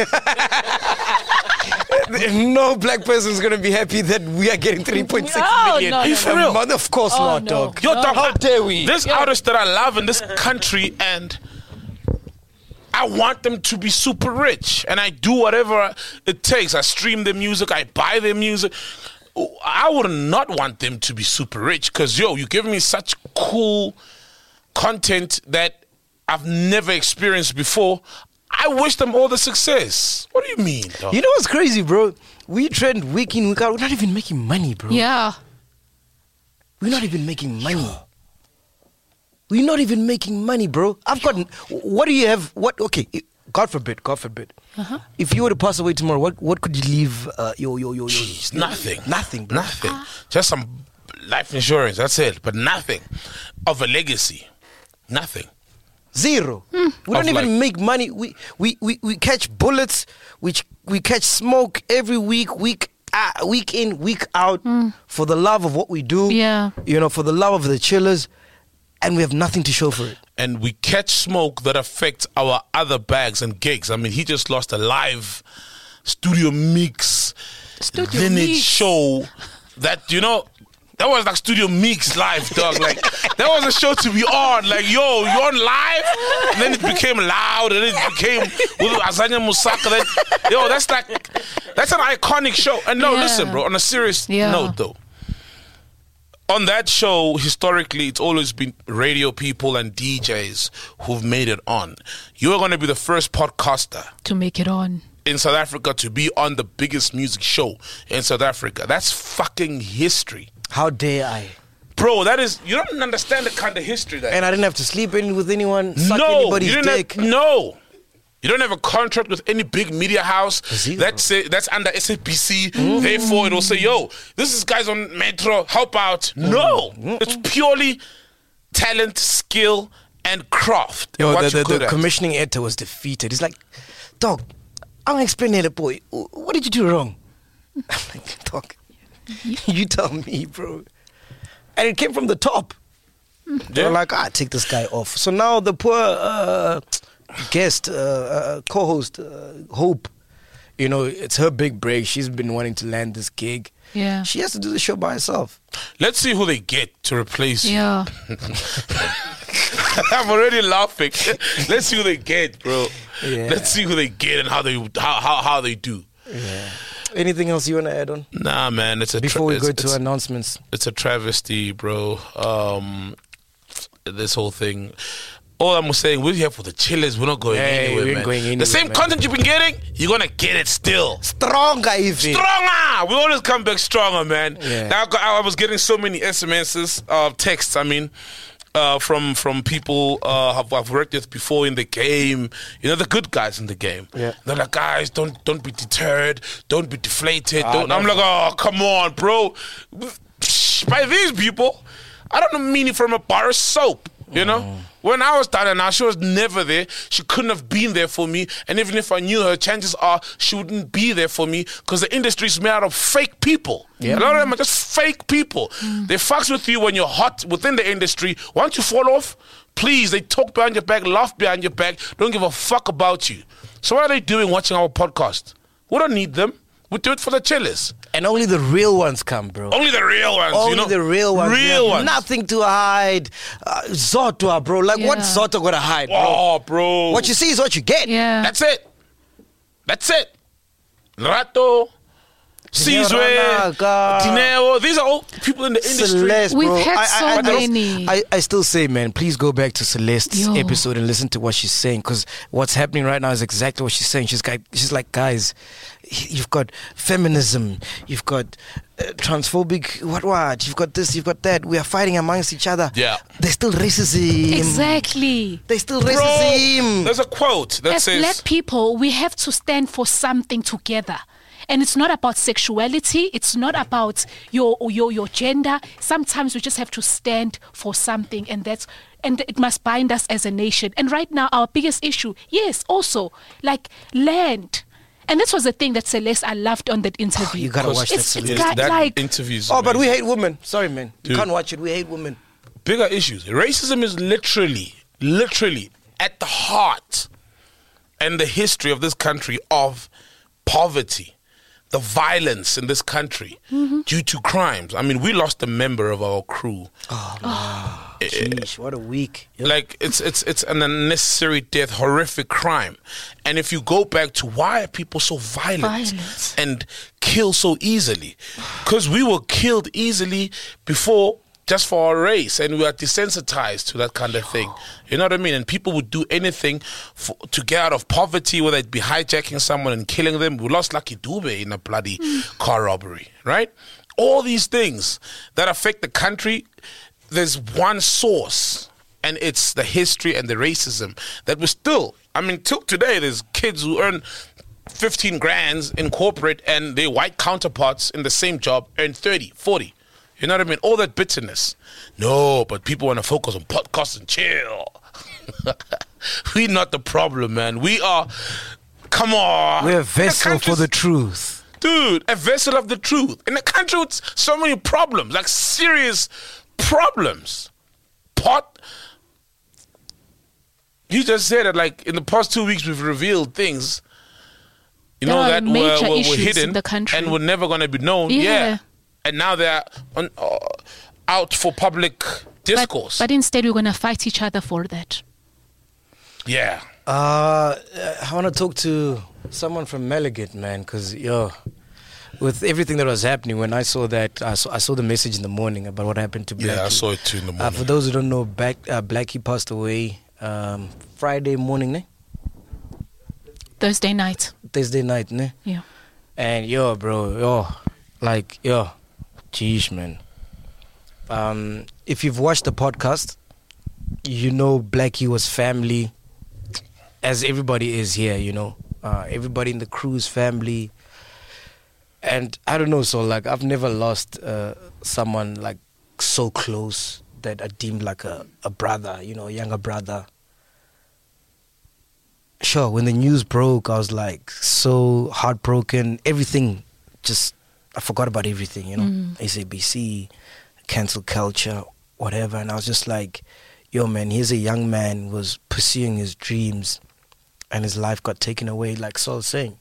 Speaker 5: no black person is gonna be happy that we are getting 3.6 million.
Speaker 6: No,
Speaker 4: Are you for real?
Speaker 5: Of course not,
Speaker 6: no.
Speaker 5: dog.
Speaker 4: Yo, dog,
Speaker 5: how dare we?
Speaker 4: There's artists that I love in this country, and I want them to be super rich, and I do whatever it takes. I stream their music, I buy their music. I would not want them to be super rich because, you give me such cool content that I've never experienced before. I wish them all the success. What do you mean, dog?
Speaker 5: You know what's crazy, bro? We trend week in, week out. We're not even making money, bro.
Speaker 6: Yeah.
Speaker 5: We're not even making money. We're not even making money, bro. I've got. What do you have? What? Okay, God forbid. If you were to pass away tomorrow, what could you leave?
Speaker 4: Jeez, nothing.
Speaker 5: Nothing, bro.
Speaker 4: Nothing. Just some life insurance. That's it. But nothing of a legacy. Nothing.
Speaker 5: Zero. We don't even make money. We catch bullets. We catch smoke every week in, week out for the love of what we do.
Speaker 6: Yeah.
Speaker 5: You know, for the love of the chillers. And we have nothing to show for it.
Speaker 4: And we catch smoke that affects our other bags and gigs. I mean, he just lost a live studio mix vintage show that, That was like Studio Meeks live, dog. Like, that was a show to be on. Like, yo, you're on live? And then it became loud, and it became with Azania Musaka. Then, yo, that's an iconic show. And no, listen, bro, on a serious note, though. On that show, historically, it's always been radio people and DJs who've made it on. You're going to be the first podcaster
Speaker 6: to make it on
Speaker 4: in South Africa to be on the biggest music show in South Africa. That's fucking history.
Speaker 5: How dare I?
Speaker 4: Bro, that is, you don't understand the kind of history that.
Speaker 5: And I didn't have to sleep in with anyone, suck anybody's dick.
Speaker 4: No. You don't have a contract with any big media house that's under SAPC. Therefore, it will say, yo, this is guys on Metro, help out. No. It's purely talent, skill, and craft.
Speaker 5: Yo, the commissioning editor was defeated. He's like, dog, I'm going to explain it, boy. What did you do wrong? I'm like, dog, you tell me, bro. And it came from the top. They're like, take this guy off. So now the poor guest, co-host, Hope, you know, it's her big break. She's been wanting to land this gig.
Speaker 6: Yeah.
Speaker 5: She has to do the show by herself.
Speaker 4: Let's see who they get to replace you.
Speaker 6: Yeah.
Speaker 4: I'm already laughing. Let's see who they get, bro.
Speaker 5: Yeah.
Speaker 4: Let's see who they get and how they do.
Speaker 5: Yeah. Anything else you want to add on?
Speaker 4: Nah, man.
Speaker 5: Before we go to announcements.
Speaker 4: It's a travesty, bro. This whole thing. All I'm saying, we're here for the chillers. We're not going anywhere,
Speaker 5: we ain't
Speaker 4: man.
Speaker 5: going anywhere,
Speaker 4: the same
Speaker 5: man.
Speaker 4: content you've been getting, you're going to get it still.
Speaker 5: Stronger, even.
Speaker 4: Stronger! We always come back stronger, man.
Speaker 5: Yeah.
Speaker 4: Now, I was getting so many SMSs, texts, from people I've worked with before in the game. You know, the good guys in the game.
Speaker 5: Yeah.
Speaker 4: They're like, guys, don't be deterred. Don't be deflated. I'm like, oh, come on, bro. By these people, I don't mean it from a bar of soap, you know? When I was down and out, she was never there. She couldn't have been there for me. And even if I knew her, chances are she wouldn't be there for me because the industry is made out of fake people. A lot of them are just fake people. They fucks with you when you're hot within the industry. Once you fall off, please, they talk behind your back, laugh behind your back, don't give a fuck about you. So what are they doing watching our podcast? We don't need them. We do it for the chillers.
Speaker 5: And only the real ones come, bro.
Speaker 4: Only the real ones,
Speaker 5: Only
Speaker 4: you know?
Speaker 5: the real ones.
Speaker 4: Real ones.
Speaker 5: Nothing to hide. Zotwa, bro. Like, what's Zotwa going to hide, bro?
Speaker 4: Oh, bro.
Speaker 5: What you see is what you get.
Speaker 6: Yeah.
Speaker 4: That's it. Rato, Sizwe, Dineo. These are all people in the industry.
Speaker 5: Celeste,
Speaker 6: We've
Speaker 5: bro.
Speaker 6: had so many.
Speaker 5: I still say, man, please go back to Celeste's
Speaker 6: Yo.
Speaker 5: episode and listen to what she's saying, because what's happening right now is exactly what she's saying. She's like, guys, you've got feminism, you've got transphobic what, you've got this, you've got that. We are fighting amongst each other.
Speaker 4: Yeah.
Speaker 5: There's still racism.
Speaker 6: Exactly.
Speaker 5: There's still
Speaker 4: Bro,
Speaker 5: racism.
Speaker 4: there's a quote that
Speaker 6: As
Speaker 4: says,
Speaker 6: black people, we have to stand for something together. And it's not about sexuality. It's not about your gender. Sometimes we just have to stand for something, and it must bind us as a nation. And right now, our biggest issue, yes, also like land. And this was the thing that Celeste I loved on that interview.
Speaker 5: You gotta watch that,
Speaker 6: It's
Speaker 5: Celeste.
Speaker 6: got,
Speaker 4: that
Speaker 6: like,
Speaker 4: interviews.
Speaker 5: Oh, but we hate women. Sorry, man. You
Speaker 4: Dude.
Speaker 5: can't watch it. We hate women.
Speaker 4: Bigger issues. Racism is literally at the heart and the history of this country of poverty. The violence in this country due to crimes. I mean, we lost a member of our crew.
Speaker 5: Oh, man. Sheesh, what a week. Yep.
Speaker 4: Like, it's an unnecessary death, horrific crime. And if you go back to why are people so violent and kill so easily? Because we were killed easily before just for our race, and we are desensitized to that kind of thing. You know what I mean? And people would do anything to get out of poverty, whether it be hijacking someone and killing them. We lost Lucky Dube in a bloody car robbery, right? All these things that affect the country, there's one source, and it's the history and the racism that we still, I mean, till today, there's kids who earn 15 grand in corporate and their white counterparts in the same job earn 30, 40. You know what I mean? All that bitterness. No, but people want to focus on podcasts and chill. We're not the problem, man. We are, come on.
Speaker 5: We're a vessel for the truth.
Speaker 4: Dude, a vessel of the truth. In a country with so many problems, like serious problems. You just said that, like, in the past 2 weeks, we've revealed things, you know,
Speaker 6: There are
Speaker 4: that
Speaker 6: major
Speaker 4: were
Speaker 6: issues
Speaker 4: hidden
Speaker 6: in the country.
Speaker 4: and were never going to be known.
Speaker 6: Yeah.
Speaker 4: and now they're out for public discourse.
Speaker 6: But instead, we're going to fight each other for that.
Speaker 4: Yeah.
Speaker 5: I want to talk to someone from Malagate, man, because, with everything that was happening, when I saw that, I saw the message in the morning about what happened to Blackie.
Speaker 4: Yeah, I saw it too in the morning.
Speaker 5: For those who don't know, Blackie passed away Friday morning, ne?
Speaker 6: Thursday night.
Speaker 5: Thursday night, ne?
Speaker 6: Yeah.
Speaker 5: And, geesh, man. If you've watched the podcast, you know Blackie was family, as everybody is here, everybody in the crew's family. And I don't know, so like I've never lost someone like so close that I deemed like a brother, a younger brother. Sure, when the news broke, I was like so heartbroken. Everything, I forgot about everything, SABC, cancel culture, whatever. And I was just like, yo, man, here's a young man who was pursuing his dreams and his life got taken away, like Saul's saying,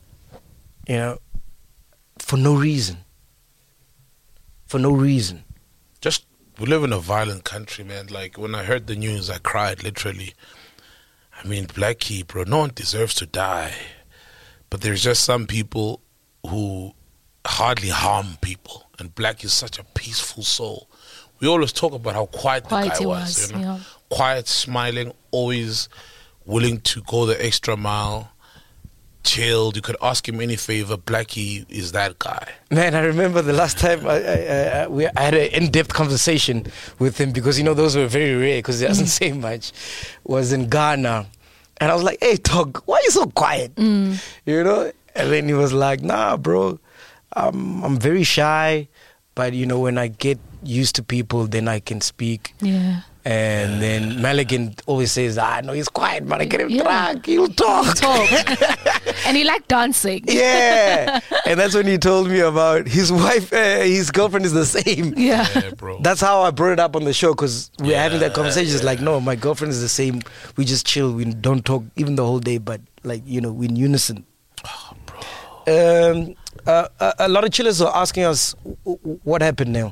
Speaker 5: for no reason. For no reason.
Speaker 4: We live in a violent country, man. Like, when I heard the news, I cried, literally. I mean, Blackie, bro, no one deserves to die. But there's just some people who hardly harm people. And Blackie is such a peaceful soul. We always talk about how quiet the guy was.
Speaker 6: Yeah.
Speaker 4: Quiet, smiling, always willing to go the extra mile. Chilled. You could ask him any favor. Blackie is that guy.
Speaker 5: Man, I remember the last time I had an in-depth conversation with him, because those were very rare because he doesn't say much. Was in Ghana, and I was like, "Hey, dog, why are you so quiet?" And then he was like, "Nah, bro, I'm very shy, but when I get used to people, then I can speak."
Speaker 6: Yeah.
Speaker 5: And then Maligan always says, no, he's quiet, but I get him drunk, he'll talk.
Speaker 6: And he liked dancing.
Speaker 5: Yeah. And that's when he told me about his wife, his girlfriend is the same.
Speaker 6: Yeah.
Speaker 4: Bro.
Speaker 5: That's how I brought it up on the show, because we're having that conversation. It's like, no, my girlfriend is the same. We just chill. We don't talk even the whole day, but we're in unison.
Speaker 4: Oh, bro.
Speaker 5: A lot of chillers are asking us what happened now.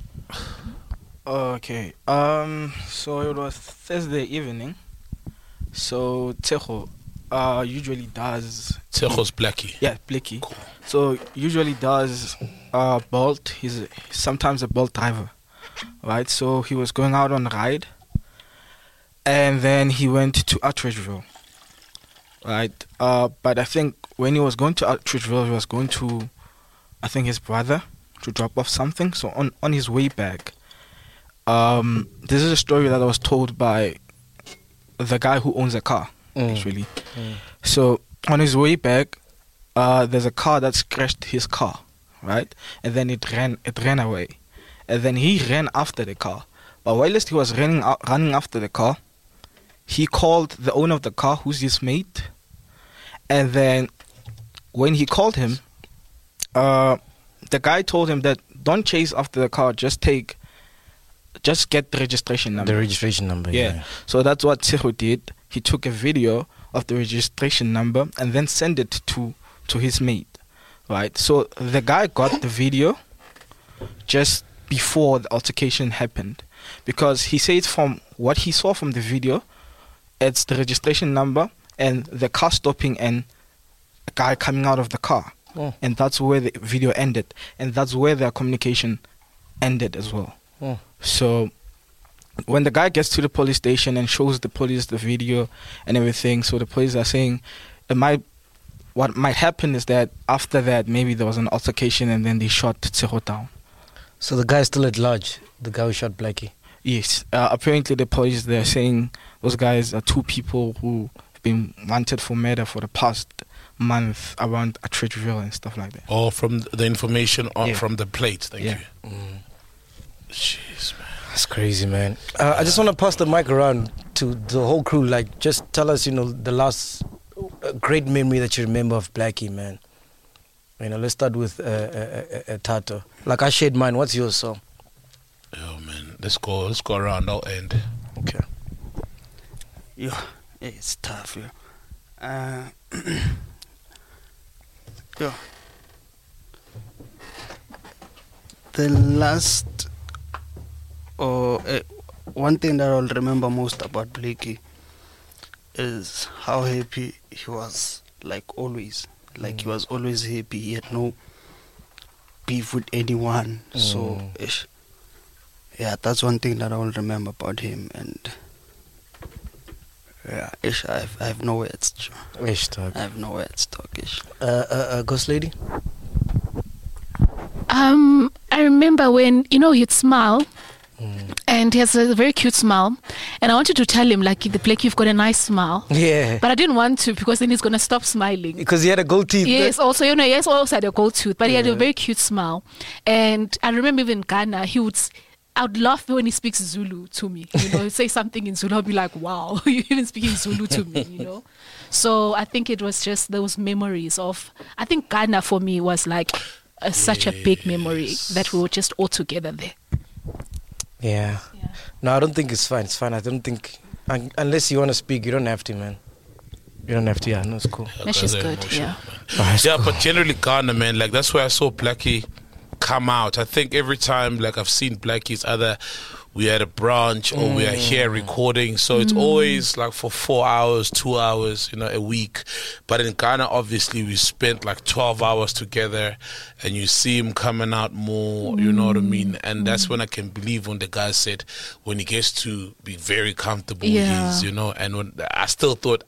Speaker 7: Okay. So it was Thursday evening. So Tejo usually does.
Speaker 4: Tejo's Blackie.
Speaker 7: Yeah, Blackie.
Speaker 4: Cool.
Speaker 7: So usually does Bolt. He's sometimes a Bolt driver, right? So he was going out on a ride, and then he went to Atteridgeville, right? But I think when he was going to Atteridgeville, he was going to, I think, his brother to drop off something. So on his way back. This is a story that I was told by the guy who owns a car, actually. So on his way back, there's a car that scratched his car, right? And then it ran away. And then he ran after the car. But whilst he was running after the car, he called the owner of the car, who's his mate. And then when he called him, the guy told him that don't chase after the car, just get the registration number.
Speaker 5: The registration number, yeah.
Speaker 7: So that's what Tejo did. He took a video of the registration number and then sent it to his mate, right? So the guy got the video just before the altercation happened, because he says from what he saw from the video, it's the registration number and the car stopping and a guy coming out of the car. And that's where the video ended. And that's where their communication ended as well. So when the guy gets to the police station and shows the police the video and everything, so the police are saying what might happen is that after that maybe there was an altercation and then they shot Tejo down.
Speaker 5: So the guy's still at large, the guy who shot Blackie?
Speaker 7: Yes. Apparently the police, they're saying those guys are two people who have been wanted for murder for the past month around Atteridgeville and stuff like that.
Speaker 4: Oh, from the information from the plate. Thank you. Jeez, man.
Speaker 5: That's crazy, man. I just want to pass the mic around to the whole crew. Like, just tell us, the last great memory that you remember of Blackie, man. Let's start with Tato. Like, I shared mine. What's yours, song?
Speaker 4: Yo, man. Let's go around. I'll end.
Speaker 5: Okay.
Speaker 8: Yo, it's tough, yo. Yo. the last, or one thing that I'll remember most about Blakey is how happy he was, like always. Like he was always happy. He had no beef with anyone. So, yeah, that's one thing that I will remember about him. And yeah, I have no words.
Speaker 5: Ish, dog.
Speaker 8: I have no words, dog.
Speaker 5: Ghost Lady?
Speaker 6: I remember when, he'd smile. And he has a very cute smile. And I wanted to tell him, like, Blake, you've got a nice smile.
Speaker 5: Yeah.
Speaker 6: But I didn't want to because then he's going to stop smiling.
Speaker 5: Because he had a gold teeth.
Speaker 6: Yes, also, he also had a gold tooth. But he had a very cute smile. And I remember even in Ghana, I would laugh when he speaks Zulu to me. He'd say something in Zulu. I'll be like, wow, you're even speaking Zulu to me, So I think it was just those memories of, I think Ghana for me was like such a big memory that we were just all together there.
Speaker 5: Yeah. No, I don't think it's fine. It's fine. I don't think, unless you want to speak, you don't have to, man. You don't have to. Yeah, no, it's cool.
Speaker 6: That's just good. Yeah.
Speaker 4: Cool. But generally Ghana, man, like that's where I saw Blackie come out. I think every time, like I've seen Blackie's either we at a branch or we are here recording, so it's always like for 4 hours, 2 hours, a week. But in Ghana, obviously we spent like 12 hours together, and you see him coming out more, you know what I mean? And that's when I can believe when the guy said when he gets to be very comfortable, he's, and when I still thought,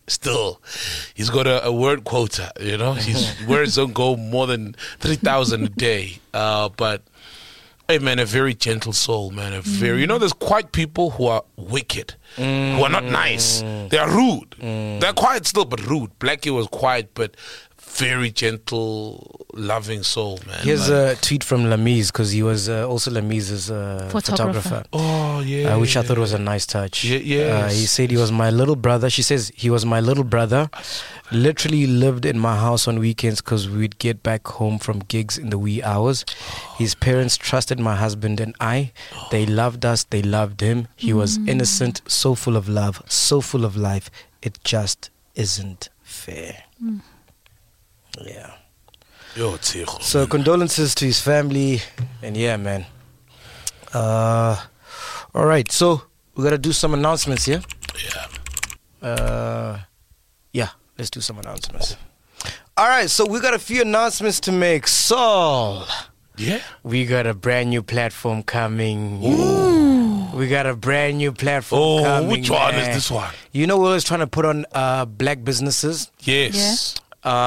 Speaker 4: he's got a word quota, his words don't go more than 3,000 a day, but hey man, a very gentle soul, man. A very, there's quiet people who are wicked, who are not nice. They are rude. They're quiet still, but rude. Blackie was quiet, but very gentle, loving soul, man.
Speaker 5: Here's a tweet from Lamiz, because he was also Lamiz's photographer.
Speaker 4: Oh, yeah.
Speaker 5: Which I thought was a nice touch.
Speaker 4: Yeah.
Speaker 5: He said he was my little brother. She says he was my little brother. Literally lived in my house on weekends because we'd get back home from gigs in the wee hours. His parents trusted my husband and I. They loved us. They loved him. He was innocent, so full of love, so full of life. It just isn't fair. Yeah.
Speaker 4: Yo,
Speaker 5: so condolences to his family, and yeah, man. All right, so we gotta do some announcements here. Yeah, let's do some announcements. All right, so we got a few announcements to make. Saul, we got a brand new platform coming. Ooh. We got a brand new platform coming.
Speaker 4: Which one is this one?
Speaker 5: We're always trying to put on black businesses.
Speaker 4: Yes.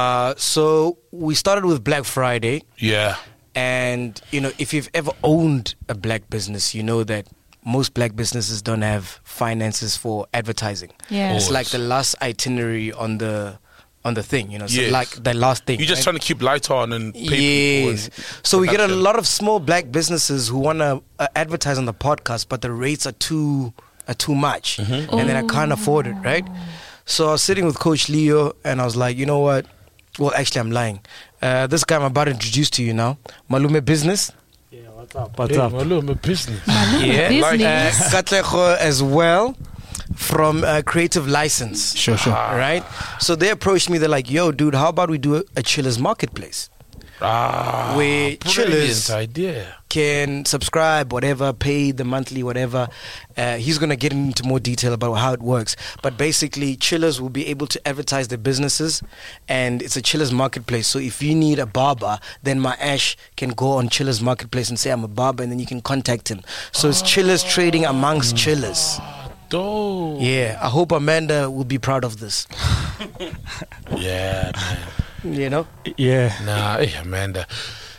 Speaker 5: So we started with Black Friday.
Speaker 4: Yeah.
Speaker 5: And, if you've ever owned a black business, you know that most black businesses don't have finances for advertising.
Speaker 6: Yeah.
Speaker 5: It's like the last itinerary on the thing, so like the last thing.
Speaker 4: You're just trying to keep lights on and pay people.
Speaker 5: So we get a lot of small black businesses who want to advertise on the podcast, but the rates are too much. And then I can't afford it, right? So I was sitting with Coach Leo, and I was like, you know what? Well, actually, I'm lying. This guy I'm about to introduce to you now, Malume Business.
Speaker 9: Yeah, what's up?
Speaker 4: Malume Business.
Speaker 5: Katlego as well, from Creative License.
Speaker 7: Sure.
Speaker 5: Right? So they approached me. They're like, yo, dude, how about we do a Chillers Marketplace? Where Chillers
Speaker 4: idea.
Speaker 5: Can subscribe, whatever, pay the monthly, whatever. He's going to get into more detail about how it works. But basically, Chillers will be able to advertise their businesses, and it's a Chillers Marketplace. So if you need a barber, then my Ash can go on Chillers Marketplace and say, I'm a barber, and then you can contact him. So it's Chillers trading amongst Chillers.
Speaker 4: Dope.
Speaker 5: Yeah, I hope Amanda will be proud of this.
Speaker 4: Yeah, man.
Speaker 5: Yeah.
Speaker 4: Nah, hey, Amanda.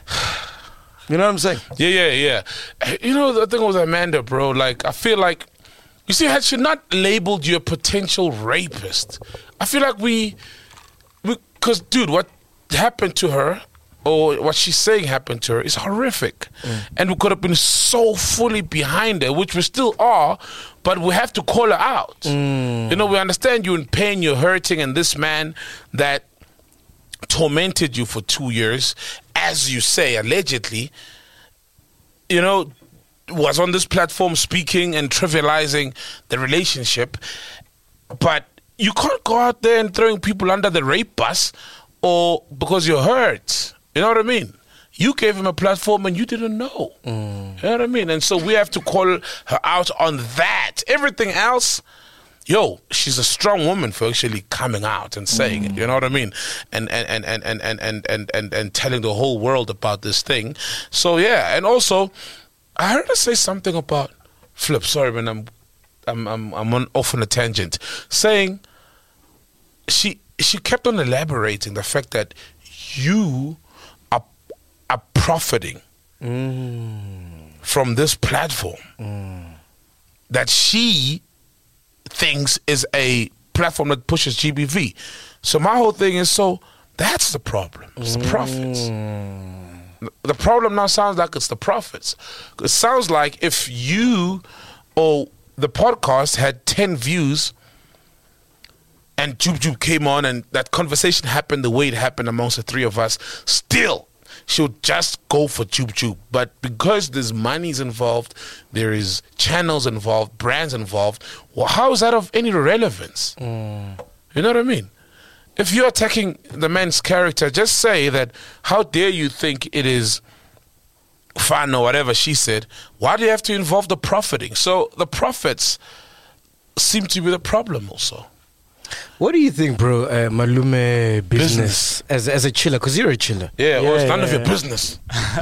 Speaker 5: You know what I'm saying?
Speaker 4: Yeah. The thing with Amanda, bro, like, I feel like, you see, had she not labeled you a potential rapist, I feel like because, dude, what happened to her, or what she's saying happened to her, is horrific. And we could have been so fully behind her, which we still are, but we have to call her out. We understand you're in pain, you're hurting, and this man that tormented you for 2 years, as you say, allegedly, was on this platform speaking and trivializing the relationship. But you can't go out there and throwing people under the rape bus or because you're hurt. You know what I mean? You gave him a platform and you didn't know. You know what I mean? And so we have to call her out on that. Everything else, she's a strong woman for actually coming out and saying it. You know what I mean? And telling the whole world about this thing. So yeah, and also I heard her say something about Flip. Sorry, man, I'm off on a tangent. Saying she kept on elaborating the fact that you are profiting from this platform that she thinks is a platform that pushes GBV. So my whole thing is, so that's the problem. It's the profits. The problem now sounds like it's the profits. It sounds like if you or the podcast had 10 views and Jub Jub came on and that conversation happened the way it happened amongst the three of us, still she would just go for Jub Jub. But because there's monies involved, there is channels involved, brands involved, well, how is that of any relevance? You know what I mean? If you're attacking the man's character, just say that, how dare you think it is fun or whatever she said. Why do you have to involve the profiting? So the profits seem to be the problem also.
Speaker 5: What do you think, bro, Malume business. As a chiller? Because you're a chiller.
Speaker 4: Yeah, well, it's none of your business.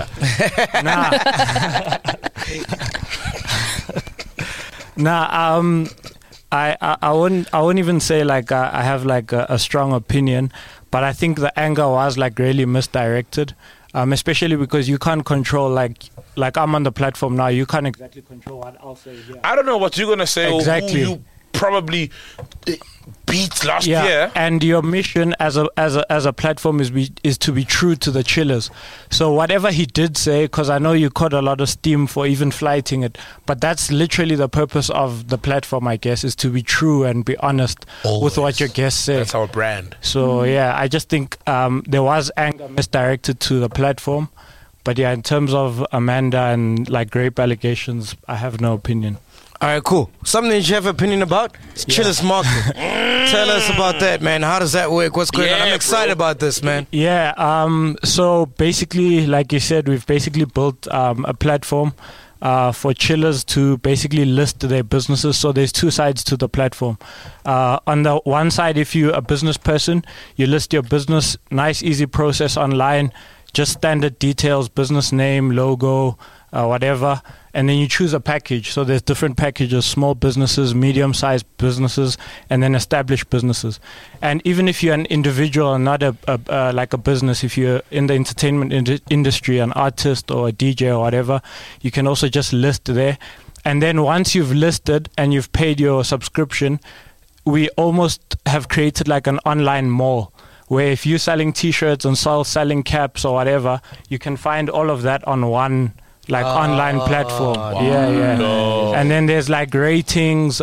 Speaker 9: I wouldn't even say like I have like a strong opinion, but I think the anger was like really misdirected, especially because you can't control like I'm on the platform now. You can't exactly control what I'll say here.
Speaker 4: I don't know what you're gonna say
Speaker 9: exactly.
Speaker 4: Or who you probably beat last year.
Speaker 9: And your mission as a platform is to be true to the chillers. So whatever he did say, because I know you caught a lot of steam for even flighting it, but that's literally the purpose of the platform, I guess, is to be true and be honest with what your guests say.
Speaker 4: That's our brand.
Speaker 9: So yeah, I just think there was anger misdirected to the platform. But yeah, in terms of Amanda and like rape allegations, I have no opinion.
Speaker 5: All right, cool. Something that you have an opinion about? It's Chillers Market. Tell us about that, man. How does that work? What's going on? I'm excited about this, man.
Speaker 9: Yeah, so basically, like you said, we've basically built a platform for chillers to basically list their businesses. So there's two sides to the platform. On the one side, if you're a business person, you list your business, nice, easy process online, just standard details, business name, logo, whatever, and then you choose a package. So there's different packages: small businesses, medium-sized businesses, and then established businesses. And even if you're an individual and not like a business, if you're in the entertainment industry, an artist or a DJ or whatever, you can also just list there. And then once you've listed and you've paid your subscription, we almost have created like an online mall, where if you're selling T-shirts and selling caps or whatever, you can find all of that on one online platform. Wow. Yeah. No. And then there's like ratings.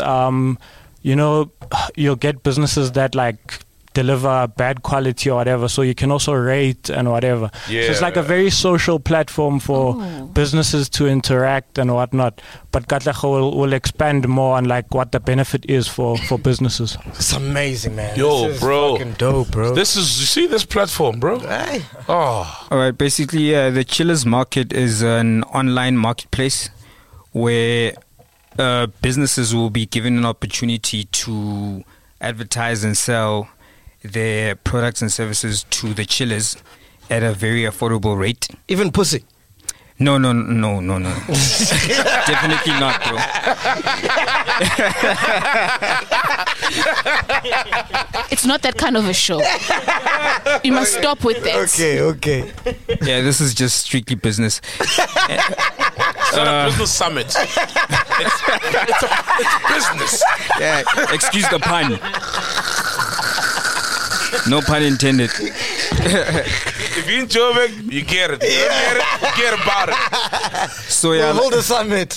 Speaker 9: You'll get businesses that like deliver bad quality or whatever, so you can also rate and whatever. Yeah. So it's like a very social platform for businesses to interact and whatnot. But Katlego will expand more on like what the benefit is for businesses.
Speaker 5: It's amazing, man.
Speaker 4: Yo,
Speaker 5: this is
Speaker 4: bro,
Speaker 5: fucking dope, bro.
Speaker 4: You see this platform, bro?
Speaker 5: Hey.
Speaker 10: Oh. All right. Basically, the Chillers Market is an online marketplace where businesses will be given an opportunity to advertise and sell their products and services to the chillers at a very affordable rate.
Speaker 5: Even pussy?
Speaker 10: No. Definitely not, bro.
Speaker 6: It's not that kind of a show. You must stop with that.
Speaker 5: Okay.
Speaker 10: Yeah, this is just strictly business.
Speaker 4: It's not a business summit. It's business.
Speaker 10: Yeah, excuse the pun. No pun intended.
Speaker 4: If you enjoy it, you get it. You get it, forget about it.
Speaker 10: So yeah,
Speaker 5: we'll hold a summit.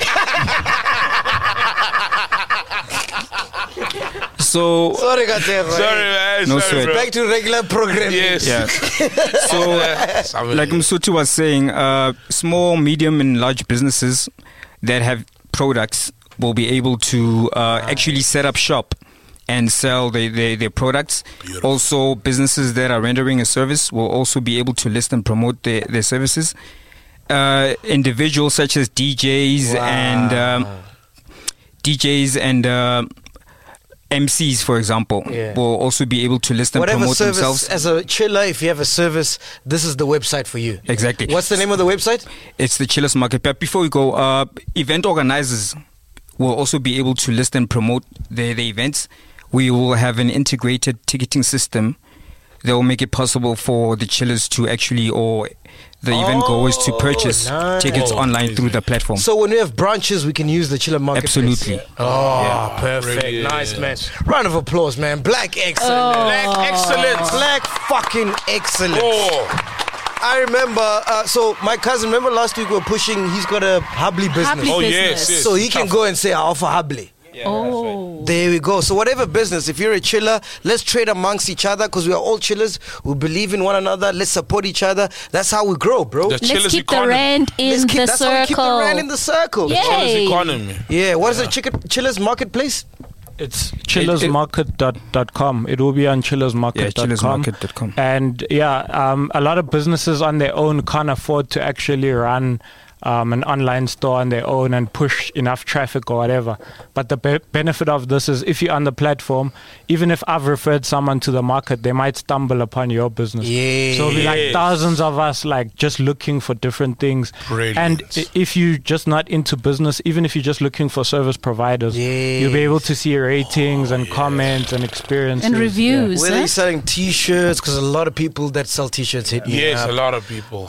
Speaker 10: So
Speaker 5: sorry, man.
Speaker 10: No sweat.
Speaker 5: Back to regular programming.
Speaker 4: Yes.
Speaker 10: Yeah. So, like Msuti was saying, small, medium, and large businesses that have products will be able to actually set up shop and sell their products. Also, businesses that are rendering a service will also be able to list and promote their services. Individuals such as DJs and MCs, for example, will also be able to list and promote
Speaker 5: service,
Speaker 10: themselves.
Speaker 5: As a chiller, if you have a service, this is the website for you.
Speaker 10: Exactly.
Speaker 5: What's the name of the website?
Speaker 10: It's the Chillers Market. But before we go, event organizers will also be able to list and promote their events. We will have an integrated ticketing system that will make it possible for the chillers to actually, or the event goers to purchase tickets online through the platform.
Speaker 5: So when we have branches, we can use the Chiller Market.
Speaker 10: Absolutely.
Speaker 5: Perfect.
Speaker 4: Brilliant.
Speaker 5: Nice, man. Round of applause, man. Black excellent.
Speaker 4: Black excellence.
Speaker 5: Black fucking excellent.
Speaker 4: Oh.
Speaker 5: I remember, so my cousin, remember last week we were pushing, he's got a Hubley business.
Speaker 6: Hubley
Speaker 4: Oh,
Speaker 6: business.
Speaker 4: yes.
Speaker 5: So he can go and say, I offer Hubley. There we go. So whatever business, if you're a chiller, let's trade amongst each other because we are all chillers. We believe in one another. Let's support each other. That's how we grow, bro.
Speaker 4: The
Speaker 6: Let's
Speaker 4: chillers
Speaker 6: keep the
Speaker 4: economy.
Speaker 6: rand in the
Speaker 5: That's how we keep the
Speaker 6: circle.
Speaker 5: rand in the circle.
Speaker 6: Yeah.
Speaker 4: Chillers
Speaker 6: Yay.
Speaker 4: economy.
Speaker 5: Yeah, what is it? Chillers Marketplace?
Speaker 9: It's chillersmarket.com. It will be on chillersmarket.com.
Speaker 10: chillersmarket.com.
Speaker 9: And a lot of businesses on their own can't afford to actually run an online store on their own and push enough traffic or whatever. But the benefit of this is if you're on the platform, even if I've referred someone to the market, they might stumble upon your business.
Speaker 5: Yeah.
Speaker 9: So it'll be like thousands of us like just looking for different things.
Speaker 4: Brilliant.
Speaker 9: And if you're just not into business, even if you're just looking for service providers, you'll be able to see ratings and comments and experiences.
Speaker 6: And reviews.
Speaker 5: Whether you're selling t-shirts, because a lot of people that sell t-shirts hit me
Speaker 4: Yes,
Speaker 5: up.
Speaker 4: a lot of people.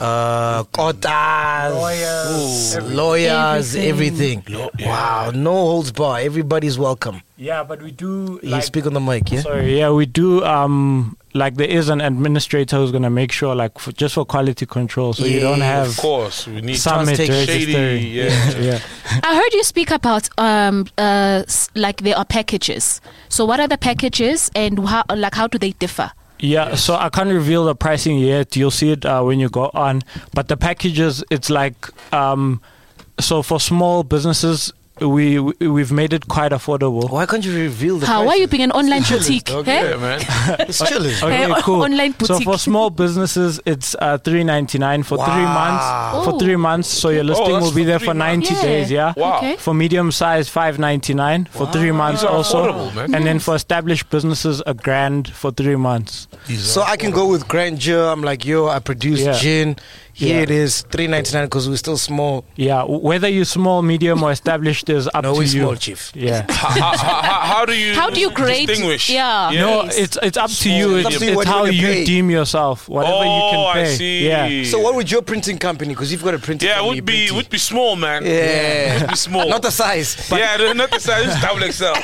Speaker 5: Kotas, lawyers, everything. Wow, no holds bar. Everybody's welcome.
Speaker 9: Yeah, but we do.
Speaker 5: You speak on the mic, yeah?
Speaker 9: Sorry, yeah, we do. Like there is an administrator who's gonna make sure, like, just for quality control, so you don't have.
Speaker 4: Of course, we need
Speaker 9: Summit
Speaker 5: take
Speaker 9: registering.
Speaker 4: shady. Yeah.
Speaker 6: I heard you speak about like there are packages. So what are the packages and how do they differ?
Speaker 9: Yeah, so I can't reveal the pricing yet. You'll see it when you go on. But the packages, it's like, so for small businesses, we've made it quite affordable.
Speaker 5: Why can't you reveal the
Speaker 6: How
Speaker 5: prices?
Speaker 6: are you being an online boutique?
Speaker 5: Okay,
Speaker 6: eh?
Speaker 4: man.
Speaker 5: It's chilling.
Speaker 9: Okay,
Speaker 6: Hey,
Speaker 9: cool.
Speaker 6: online
Speaker 9: So
Speaker 6: boutique.
Speaker 9: for small businesses, it's $3.99 for 3 months. For 3 months, so your listing
Speaker 4: that's
Speaker 9: will be
Speaker 4: for
Speaker 9: there
Speaker 4: 3
Speaker 9: for 90
Speaker 6: months.
Speaker 9: days. Yeah.
Speaker 4: Wow.
Speaker 6: Okay.
Speaker 9: For medium size, $5.99 for 3 months
Speaker 4: These are
Speaker 9: also,
Speaker 4: affordable, man.
Speaker 9: and then for established businesses, $1,000 for 3 months.
Speaker 5: So I can go with Grandeur. I'm like, yo, I produce
Speaker 9: Yeah.
Speaker 5: gin. Here
Speaker 9: Yeah.
Speaker 5: it is, $3.99 because we're still small.
Speaker 9: Yeah, whether you're small, medium, or established is up
Speaker 5: No,
Speaker 9: to
Speaker 5: we're
Speaker 9: you.
Speaker 5: small, chief.
Speaker 9: Yeah.
Speaker 4: How do you
Speaker 6: grade?
Speaker 4: distinguish?
Speaker 6: Yeah.
Speaker 9: No,
Speaker 6: Yes.
Speaker 9: it's up to you.
Speaker 5: It's up
Speaker 9: It's,
Speaker 5: to you
Speaker 9: it's
Speaker 5: what you
Speaker 9: how
Speaker 5: wanna
Speaker 9: you
Speaker 5: pay.
Speaker 9: deem yourself. Whatever you can pay.
Speaker 4: I see.
Speaker 9: Yeah.
Speaker 5: So what would your printing company? Because you've got a printing
Speaker 4: Yeah,
Speaker 5: company.
Speaker 4: would be small, man.
Speaker 5: Yeah.
Speaker 4: Would be small.
Speaker 5: Not the size.
Speaker 4: Yeah, not the size. It's double XL.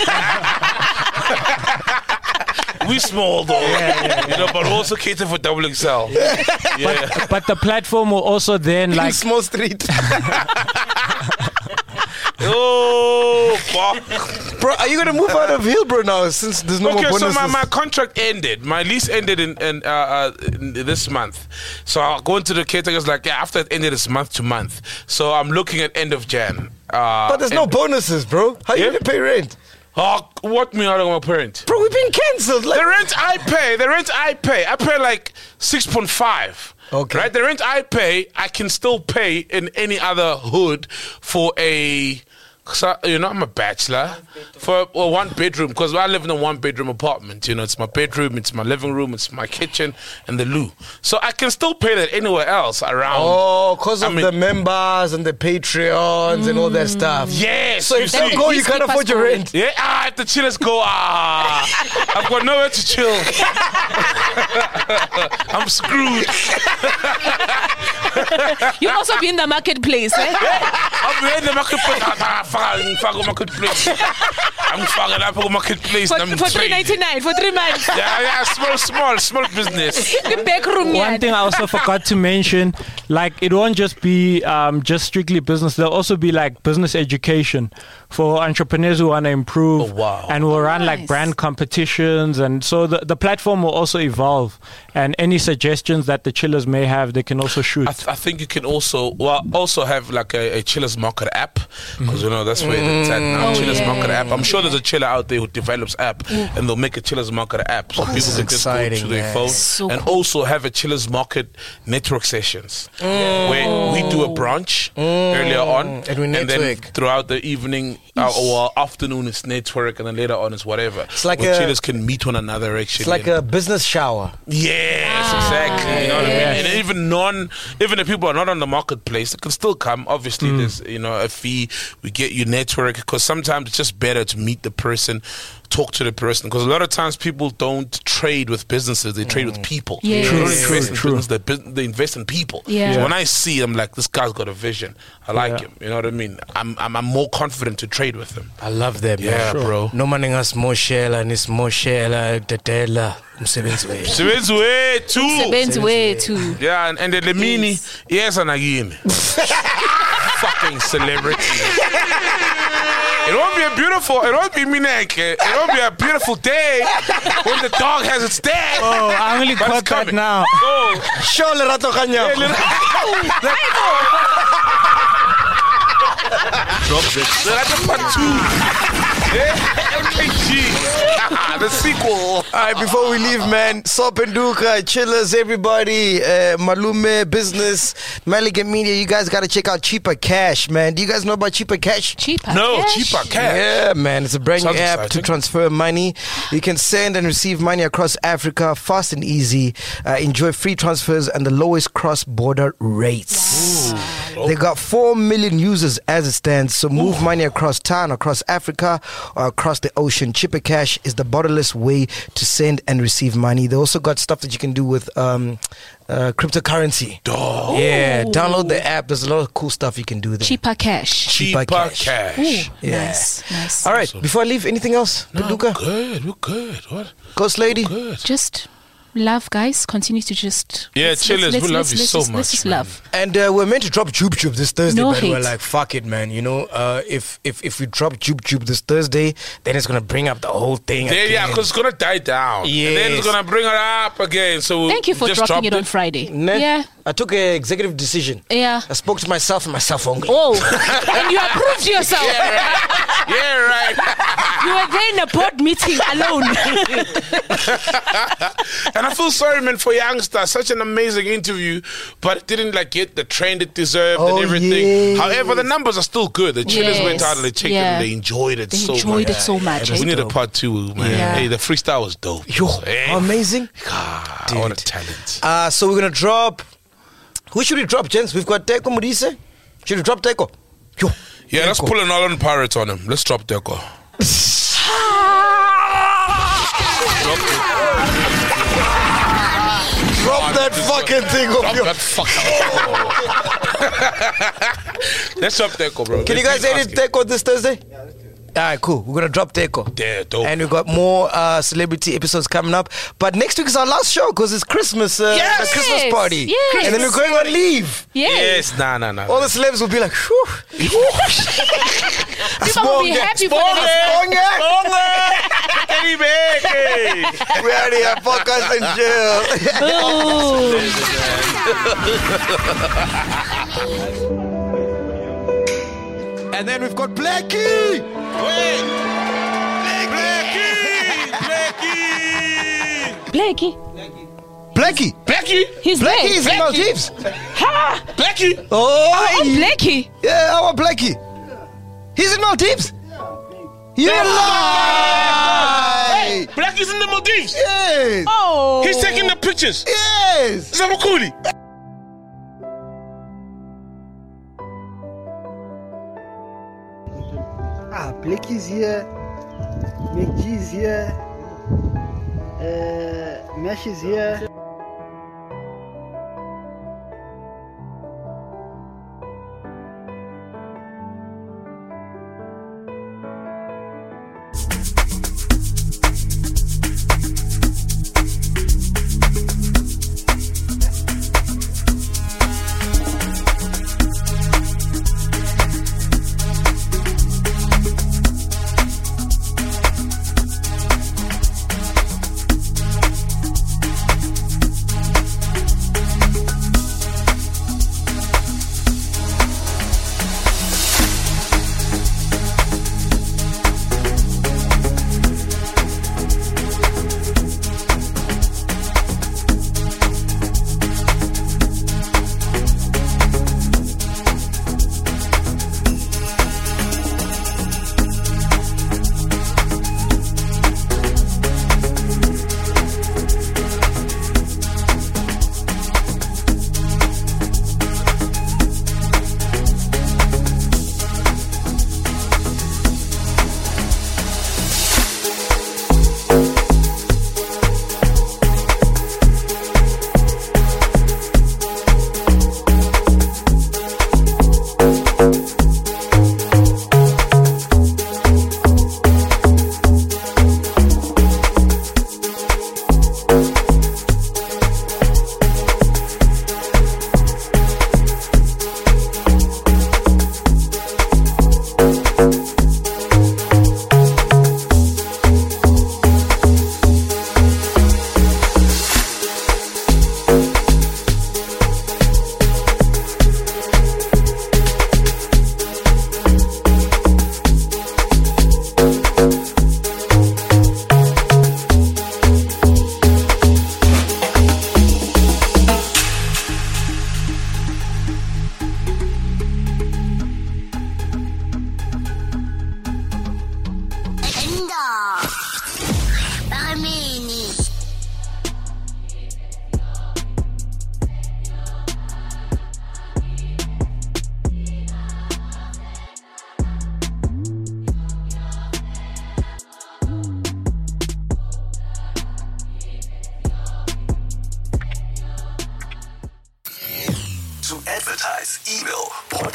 Speaker 4: We small though, you know, but also cater for double XL. Yeah.
Speaker 9: But the platform will also then like
Speaker 5: Small street.
Speaker 4: Oh, fuck.
Speaker 5: Bro, are you going to move out of Hillbrow now since there's no more
Speaker 4: Okay,
Speaker 5: bonuses?
Speaker 4: so my contract ended. My lease ended in this month. So I'll go into the caterers like, yeah, after it ended, it's month to month. So I'm looking at end of Jan.
Speaker 5: But there's no bonuses, bro. How you
Speaker 4: Yeah.
Speaker 5: going to pay rent?
Speaker 4: Oh, what me out of my parent?
Speaker 5: Bro, we've been cancelled. Like,
Speaker 4: The rent I pay. I pay like 6.5.
Speaker 5: Okay.
Speaker 4: Right? The rent I pay, I can still pay in any other hood for a. So, you know, I'm a bachelor for a 1 bedroom because I live in a 1 bedroom apartment. You know, it's my bedroom, it's my living room, it's my kitchen, and the loo. So I can still pay that anywhere else around.
Speaker 5: Oh, because
Speaker 4: I
Speaker 5: of
Speaker 4: mean-
Speaker 5: the members and the Patreons and all that stuff.
Speaker 4: Yes.
Speaker 5: So if they
Speaker 4: see.
Speaker 5: go, you can't afford your rent.
Speaker 4: Yeah, if the chillers go, I've got nowhere to chill. I'm screwed.
Speaker 6: You also be in the marketplace, eh?
Speaker 4: I'm in the marketplace. I'm marketplace. I'm fucking up on marketplace.
Speaker 6: For,
Speaker 4: I'm
Speaker 6: for
Speaker 4: trading.
Speaker 6: $3.99 for 3 months.
Speaker 4: Yeah, small business.
Speaker 6: The back room.
Speaker 9: one thing I also forgot to mention, like it won't just be just strictly business. There'll also be like business education for entrepreneurs who want to improve.
Speaker 4: Oh, wow.
Speaker 9: And we'll run
Speaker 6: Nice.
Speaker 9: like brand competitions, and so the platform will also evolve. And any suggestions that the chillers may have, they can also shoot.
Speaker 4: I think think you can also have like a Chillers Market app, because that's where it's at now. Chillers Market app. I'm sure there's a chiller out there who develops app, and they'll make a Chillers Market app so people can just go to their phone and also have a Chillers Market network sessions where we do a brunch earlier on, and then throughout the evening or afternoon it's network, and then later on it's whatever. It's like chillers can meet one another actually.
Speaker 5: It's like a business shower.
Speaker 4: Yes, exactly. You know what I mean? And even if people are not on the marketplace, they can still come. Obviously, there's a fee. We get you network, because sometimes it's just better to meet the person, talk to the person, because a lot of times people don't trade with businesses, they trade with people. They don't invest in business, they invest in people. So when I see him, like, this guy's got a vision, I like him, you know what I mean? I'm more confident to trade with him.
Speaker 5: I love that, man.
Speaker 4: Bro.
Speaker 5: No maning as moshela nis moshela tetela umsebenzi
Speaker 6: wethu.
Speaker 4: Yeah, and the Lemini, yes, and again. Fucking celebrity. It won't be a beautiful day when the dog has its day.
Speaker 9: Oh, I only caught that now.
Speaker 5: Show Lerato Kanya.
Speaker 4: Drop this. That's part 2. LKG. The sequel.
Speaker 5: All right, before we leave, man, Sopenduka, Chillers, everybody, Malume, Business, Maligan Media, you guys got to check out Cheaper Cash, man. Do you guys know about Cheaper Cash?
Speaker 4: Cheaper Cash.
Speaker 5: Yeah, man. It's a brand new app to transfer money. You can send and receive money across Africa fast and easy. Enjoy free transfers and the lowest cross-border rates. They got 4 million users as it stands, so move money across town, across Africa, or across the ocean. Chipper Cash is the borderless way to send and receive money. They also got stuff that you can do with cryptocurrency. Yeah, download the app. There's a lot of cool stuff you can do there.
Speaker 6: Cheaper Cash.
Speaker 4: Cheaper Cash.
Speaker 6: Ooh,
Speaker 5: Yeah.
Speaker 6: Nice.
Speaker 5: All right, before I leave, anything else?
Speaker 4: No,
Speaker 5: Paduka?
Speaker 4: we're good. What?
Speaker 5: Ghost Lady?
Speaker 4: Good.
Speaker 6: Just love, guys. Continue to just...
Speaker 4: Chillers, we love you so much.
Speaker 6: Let's just love.
Speaker 5: And we're meant to drop Joop Joop this Thursday,
Speaker 6: No
Speaker 5: but we're
Speaker 6: hate.
Speaker 5: like, fuck it, man. You know, if we drop Joop Joop this Thursday, then it's gonna bring up the whole thing again.
Speaker 4: Yeah, because it's gonna die down. And then it's gonna bring it up again. So
Speaker 6: Thank you for
Speaker 4: just
Speaker 6: dropping it
Speaker 4: dropped
Speaker 6: on Friday.
Speaker 5: Nah,
Speaker 6: Yeah.
Speaker 5: I took an executive decision.
Speaker 6: Yeah.
Speaker 5: I spoke to myself and myself only.
Speaker 6: Oh, and you approved yourself.
Speaker 4: Yeah, right.
Speaker 6: You were there in a board meeting alone.
Speaker 4: And I feel sorry, man, for Youngster. Such an amazing interview, but it didn't get the trend it deserved and everything.
Speaker 5: yes.
Speaker 4: However, the numbers are still good. The Chillers
Speaker 6: Yes.
Speaker 4: went out and they checked it and they enjoyed it so much.
Speaker 6: so much.
Speaker 4: We need a part 2, man.
Speaker 6: Yeah.
Speaker 4: Hey, the freestyle was dope.
Speaker 5: Yo, how amazing.
Speaker 4: God, what a talent.
Speaker 5: So we're gonna drop. Who should we drop, gents? We've got Teko Modise. Should we drop Teko? Yo.
Speaker 4: Yeah, let's
Speaker 5: Teko.
Speaker 4: pull an All-On Pirates on him. Let's drop Deco.
Speaker 5: Drop that fucking thing off your...
Speaker 4: Let's drop Deco, bro.
Speaker 5: Can you guys edit Teko this Thursday? Alright, cool. We're gonna drop Teko.
Speaker 4: Yeah, dope.
Speaker 5: And we've got more celebrity episodes coming up. But next week is our last show because it's Christmas, the Christmas party.
Speaker 6: Yes.
Speaker 5: And then we're going on leave.
Speaker 4: Yes, nah.
Speaker 5: All the celebs will be like, whew.
Speaker 6: People will be happy for the next
Speaker 5: We out here, focus and chill. And then we've got Blackie.
Speaker 6: Blackie. He's
Speaker 5: Blackie
Speaker 6: there.
Speaker 5: is in Maldives.
Speaker 6: Ha!
Speaker 4: Blackie.
Speaker 5: Oh,
Speaker 6: Blackie.
Speaker 5: yeah, our Blackie. He's in Maldives. You're lying.
Speaker 4: Blackie's in the Maldives.
Speaker 5: Yes.
Speaker 6: Oh.
Speaker 4: He's taking the pictures.
Speaker 5: Yes.
Speaker 4: Zamakuli.
Speaker 11: Blackie's here, McG's here, Mesh is here.
Speaker 1: To advertise, email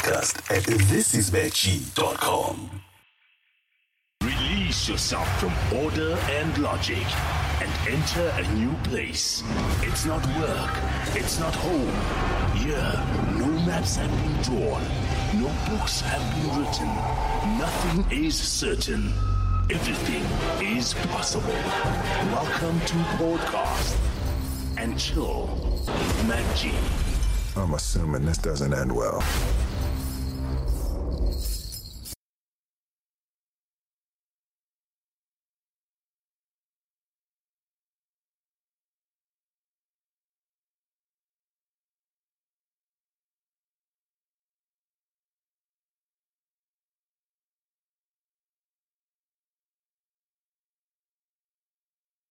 Speaker 1: podcast@thisismag.com.
Speaker 2: Release yourself from order and logic and enter a new place. It's not work. It's not home. Here, no maps have been drawn. No books have been written. Nothing is certain. Everything is possible. Welcome to Podcast and Chill with Mac G.
Speaker 3: I'm assuming this doesn't end well.